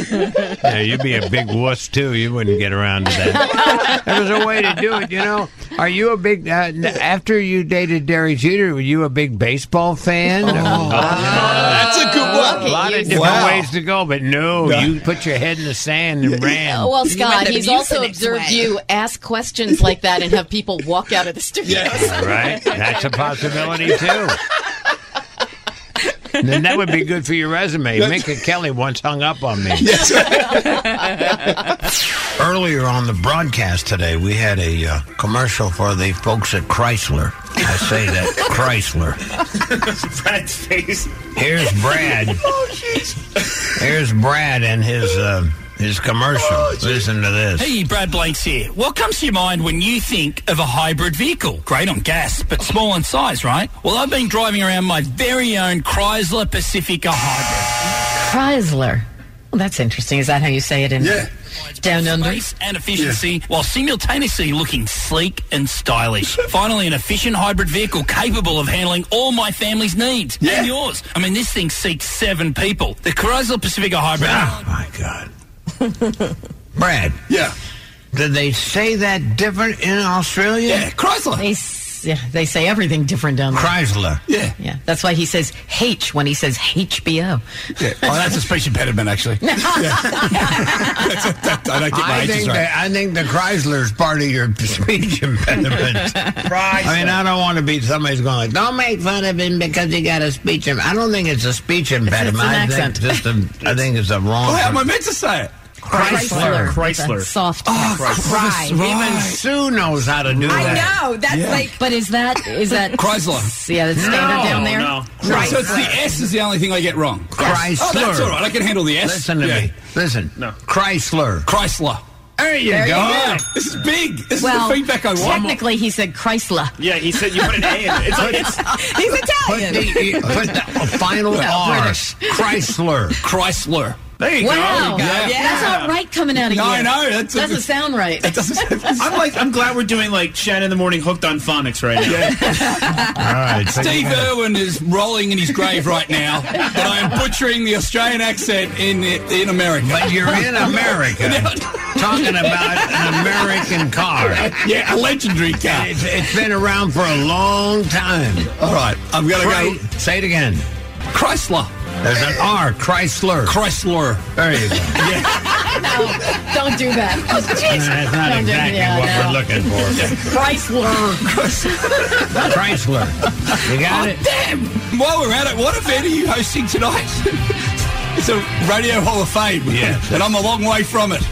Yeah, you'd be a big wuss too. You wouldn't get around to that. There was a way to do it, you know. Are you a big, uh, after you dated Derek Jeter, were you a big baseball fan? Oh, that's a good one. A lot of different Wow. ways to go, but no, No. you put your head in the sand and ran. Oh, well, You Scott, went the he's also Mucinex observed way. you ask questions like that and have people walk out of the studio. Right? That's a possibility, too. And then that would be good for your resume. Minka Kelly once hung up on me. Earlier on the broadcast today, we had a uh, commercial for the folks at Chrysler. I say that, Chrysler. Brad's face. Here's Brad. Oh, jeez. Here's Brad and his uh, his commercial. Listen to this. Hey, Brad Blanks here. What comes to your mind when you think of a hybrid vehicle? Great on gas, but small in size, right? Well, I've been driving around my very own Chrysler Pacifica Hybrid. Chrysler. Well, that's interesting. Is that how you say it in Yeah. Down Under? Space and efficiency while simultaneously looking sleek and stylish. Finally, an efficient hybrid vehicle capable of handling all my family's needs Yeah. and yours. I mean, this thing seats seven people. The Chrysler Pacifica Hybrid. Oh, my God. Brad, Yeah. did they say that different in Australia? Yeah, Chrysler. They, s- yeah, they say everything different down there. Chrysler. Yeah. Yeah, that's why he says H when he says H B O. Yeah. Oh, that's a speech impediment, actually. Yeah. That's a, that, I don't get my I H's think, right. that, I think the Chrysler's part of your speech impediment. I mean, I don't want to be somebody's going like, don't make fun of him because he got a speech impediment. I don't think it's a speech impediment. an I accent. think just a, I think it's a wrong. Oh, how am I meant to say it? Chrysler. Chrysler. That's soft. Oh, Right. Even Sue knows how to do I that. know. That's Yeah. like But is that is that Chrysler. Yeah, that's standard down there. No. Right. So it's the S is the only thing I get wrong. Chrysler. Oh, that's all right. I can handle the S. Listen to Yeah. me. Listen. No. Chrysler. Chrysler. There you There you go. go. This is big. This Well, is the feedback I want. technically, he said Chrysler. Yeah, he said you put an A in it. It's like it's he's Put Italian. the, put the final R. British. Chrysler. Chrysler. there you Wow, go. Yeah. that's not right coming out of No, you. I know. That's a doesn't good- sound right. That doesn't. I'm like I'm glad we're doing like Shannon in the Morning hooked on phonics right now. All right. so Steve you gotta- Irwin is rolling in his grave right now, but I am butchering the Australian accent in in America. But you're in America talking about an American car. Yeah, a legendary car. It's, it's been around for a long time. All right, I'm going to Chry- go Say it again. Chrysler. There's an R. Chrysler. Chrysler. There you go. No, don't do that. Oh, jeez. That's not Don't do- exactly yeah, what no. we're looking for. Chrysler. Chrysler. You got Oh, it? damn! While we're at it, what event are you hosting tonight? It's a Radio Hall of Fame. Yes. And I'm a long way from it.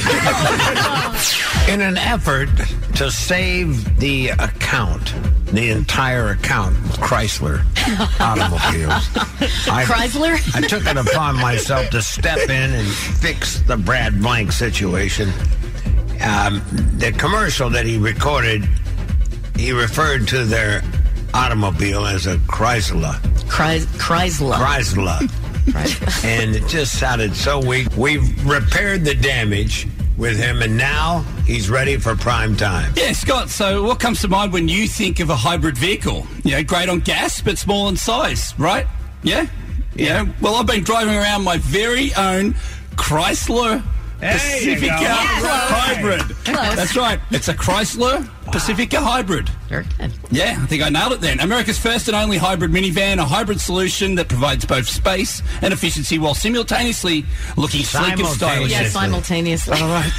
In an effort to save the account, the entire account of Chrysler automobiles, I, Chrysler? I took it upon myself to step in and fix the Brad Blank situation. Um, the commercial that he recorded, he referred to their automobile as a Chrysler. Chrys- Chrysler. Chrysler. And it just sounded so weak. We've repaired the damage with him, and now he's ready for prime time. Yeah, Scott, so what comes to mind when you think of a hybrid vehicle? You know, great on gas, but small in size, right? Yeah? Yeah. Well, I've been driving around my very own Chrysler There you Pacifica go. Yes. Hybrid. Close. That's right. It's a Chrysler Pacifica Hybrid. Very good. Yeah, I think I nailed it then. America's first and only hybrid minivan, a hybrid solution that provides both space and efficiency while simultaneously looking sleek and stylish. Yeah, simultaneously. All right.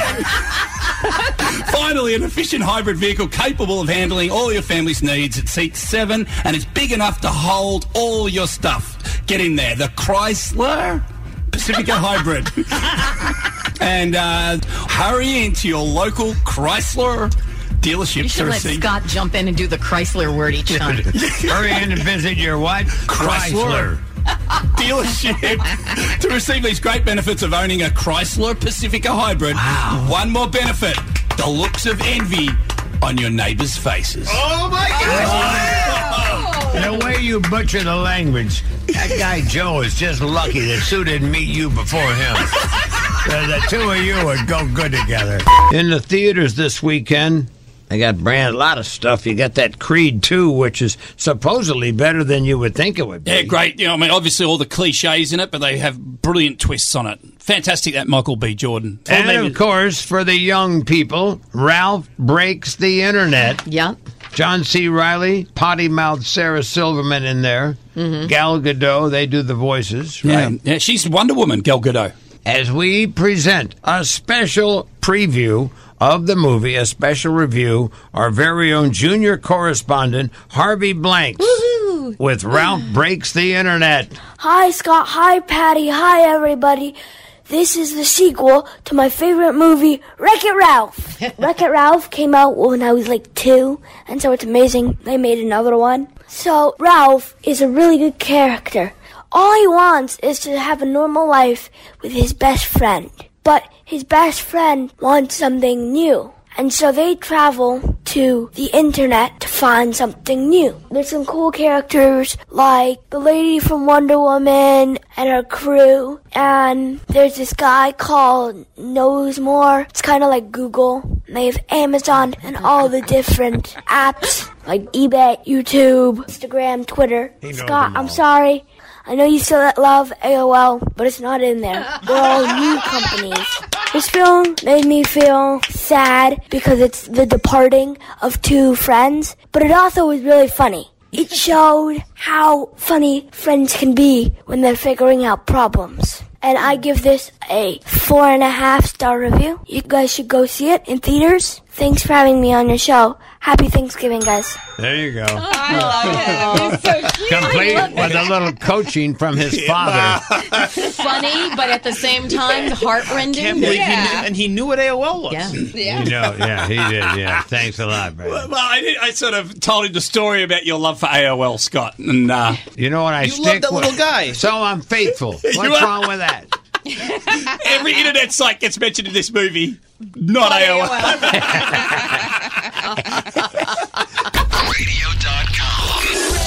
Finally, an efficient hybrid vehicle capable of handling all your family's needs. It seats seven and it's big enough to hold all your stuff. Get in there. The Chrysler Pacifica Hybrid. And uh, hurry into your local Chrysler dealership You to should let receive Scott jump in and do the Chrysler word each time. Hurry in and visit your what? Chrysler dealership to receive these great benefits of owning a Chrysler Pacifica Hybrid. Wow. One more benefit, the looks of envy on your neighbors' faces. Oh my God! The way you butcher the language, that guy Joe is just lucky that Sue didn't meet you before him. the, the two of you would go good together. In the theaters this weekend, They got brand a lot of stuff. You got that Creed two, which is supposedly better than you would think it would be. Yeah, great. You know, I mean, obviously all the cliches in it, but they have brilliant twists on it. Fantastic, that Michael B. Jordan. And, of course, for the young people, Ralph Breaks the Internet. Yeah. John C. Reilly, potty-mouthed Sarah Silverman in there. Mm-hmm. Gal Gadot, they do the voices, right? Yeah, yeah, she's Wonder Woman, Gal Gadot. As we present a special preview of the movie, a special review, our very own junior correspondent, Harvey Blanks, Woo-hoo. with Ralph Breaks the Internet. Hi, Scott. Hi, Patty. Hi, everybody. This is the sequel to my favorite movie, Wreck-It Ralph. Wreck-It Ralph came out when I was like two, and so it's amazing they made another one. So Ralph is a really good character. All he wants is to have a normal life with his best friend. But his best friend wants something new. And so they travel to the internet to find something new. There's some cool characters like the lady from Wonder Woman and her crew. And there's this guy called Knows More. It's kind of like Google. They have Amazon and all the different apps like eBay, YouTube, Instagram, Twitter. Scott, I'm sorry. I know you still love A O L, but it's not in there. They're all new companies. This film made me feel sad because it's the departing of two friends, but it also was really funny. It showed how funny friends can be when they're figuring out problems. And I give this a four and a half star review. You guys should go see it in theaters. Thanks for having me on your show. Happy Thanksgiving, guys. There you go. Oh, I love it. He's so cute. Complete with a little coaching from his father. Funny, but at the same time, heart-rending. Can't believe yeah. he knew, and he knew what A O L was. Yeah. yeah. You know, yeah, he did. Yeah, thanks a lot, Brad. Well, I, did, I sort of told him the story about your love for A O L, Scott. And uh, you know what I you stick love that with? little guy. So I'm faithful. What's wrong with that? Every internet site gets mentioned in this movie. Not A O L. radio dot com.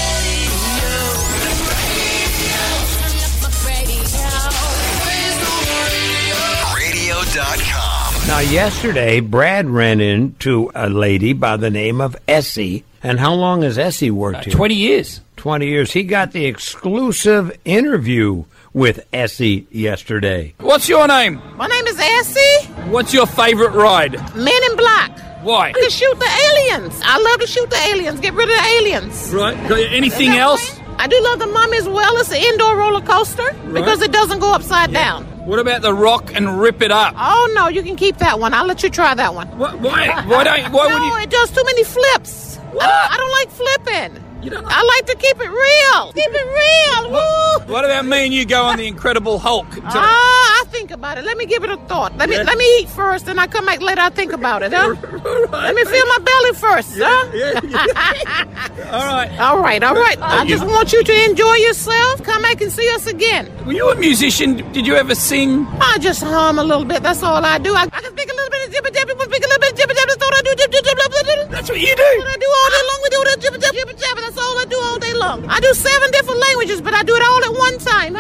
radio dot com. Now, yesterday, Brad ran into a lady by the name of Essie. And how long has Essie worked Uh, here? twenty years. twenty years. He got the exclusive interview with Essie yesterday. What's your name? My name is Essie. What's your favorite ride? Men in Black. Why? To shoot the aliens. I love to shoot the aliens. Get rid of the aliens. Right. Anything else? Right? I do love the Mummy as well. It's an indoor roller coaster Right. because it doesn't go upside Yeah. down. What about the Rock and Rip It Up? Oh no, you can keep that one. I'll let you try that one. What, why? Why don't? Why no, would you? it does too many flips. What? I don't, I don't like flipping. You know, I like to keep it real. Keep it real. Woo! What about me and you go on the Incredible Hulk? Ah, I think about it. Let me give it a thought. Let me Yeah. let me eat first, then I come back later. I think about it, huh? Let me fill my belly first, huh? Yeah, yeah. All right. All right, all right. I just want you to enjoy yourself. Come back and see us again. Were you a musician? Did you ever sing? I just hum a little bit. That's all I do. I, I can speak a little bit of jibber jabber, speak a little bit of jibber jabber. That's all I do. Jibber jabber. That's what you do. What I do all day long. We do the jibber jabber, jibber jabber. That's all I do all day long. I do seven different languages, but I do it all at one time,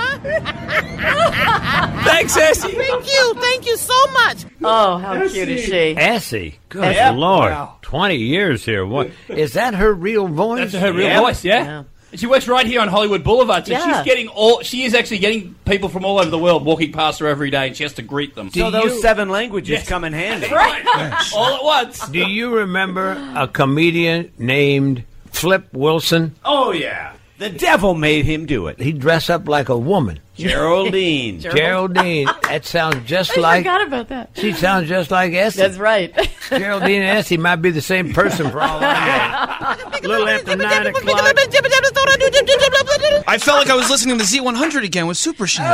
huh? Thanks, Essie. Thank you. Thank you so much. Oh, how cute is she? Essie. Good Yeah. Lord. Wow. twenty years here. What, is that her real voice? That's her real Yeah. voice, yeah. Yeah. She works right here on Hollywood Boulevard, so Yeah. she's getting all. She is actually getting people from all over the world walking past her every day, and she has to greet them. So those you- seven languages Yes. come in handy. Right, all at once. Do you remember a comedian named Flip Wilson? Oh, yeah. The devil made him do it. He'd dress up like a woman. Geraldine. Geraldine. That sounds just I like... forgot about that. She sounds just like Essie. That's right. Geraldine and Essie might be the same person for all I know. A little after nine o'clock. I felt like I was listening to Z one hundred again with Super Shannon.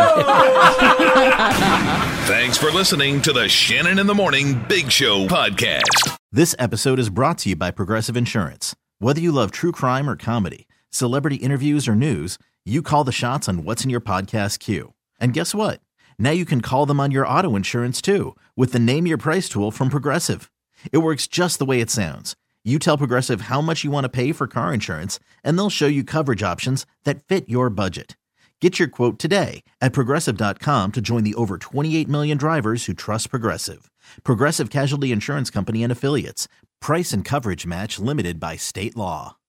Thanks for listening to the Shannon in the Morning Big Show podcast. This episode is brought to you by Progressive Insurance. Whether you love true crime or comedy, celebrity interviews or news, you call the shots on what's in your podcast queue. And guess what? Now you can call them on your auto insurance too with the Name Your Price tool from Progressive. It works just the way it sounds. You tell Progressive how much you want to pay for car insurance, and they'll show you coverage options that fit your budget. Get your quote today at Progressive dot com to join the over twenty-eight million drivers who trust Progressive. Progressive Casualty Insurance Company and Affiliates. Price and coverage match limited by state law.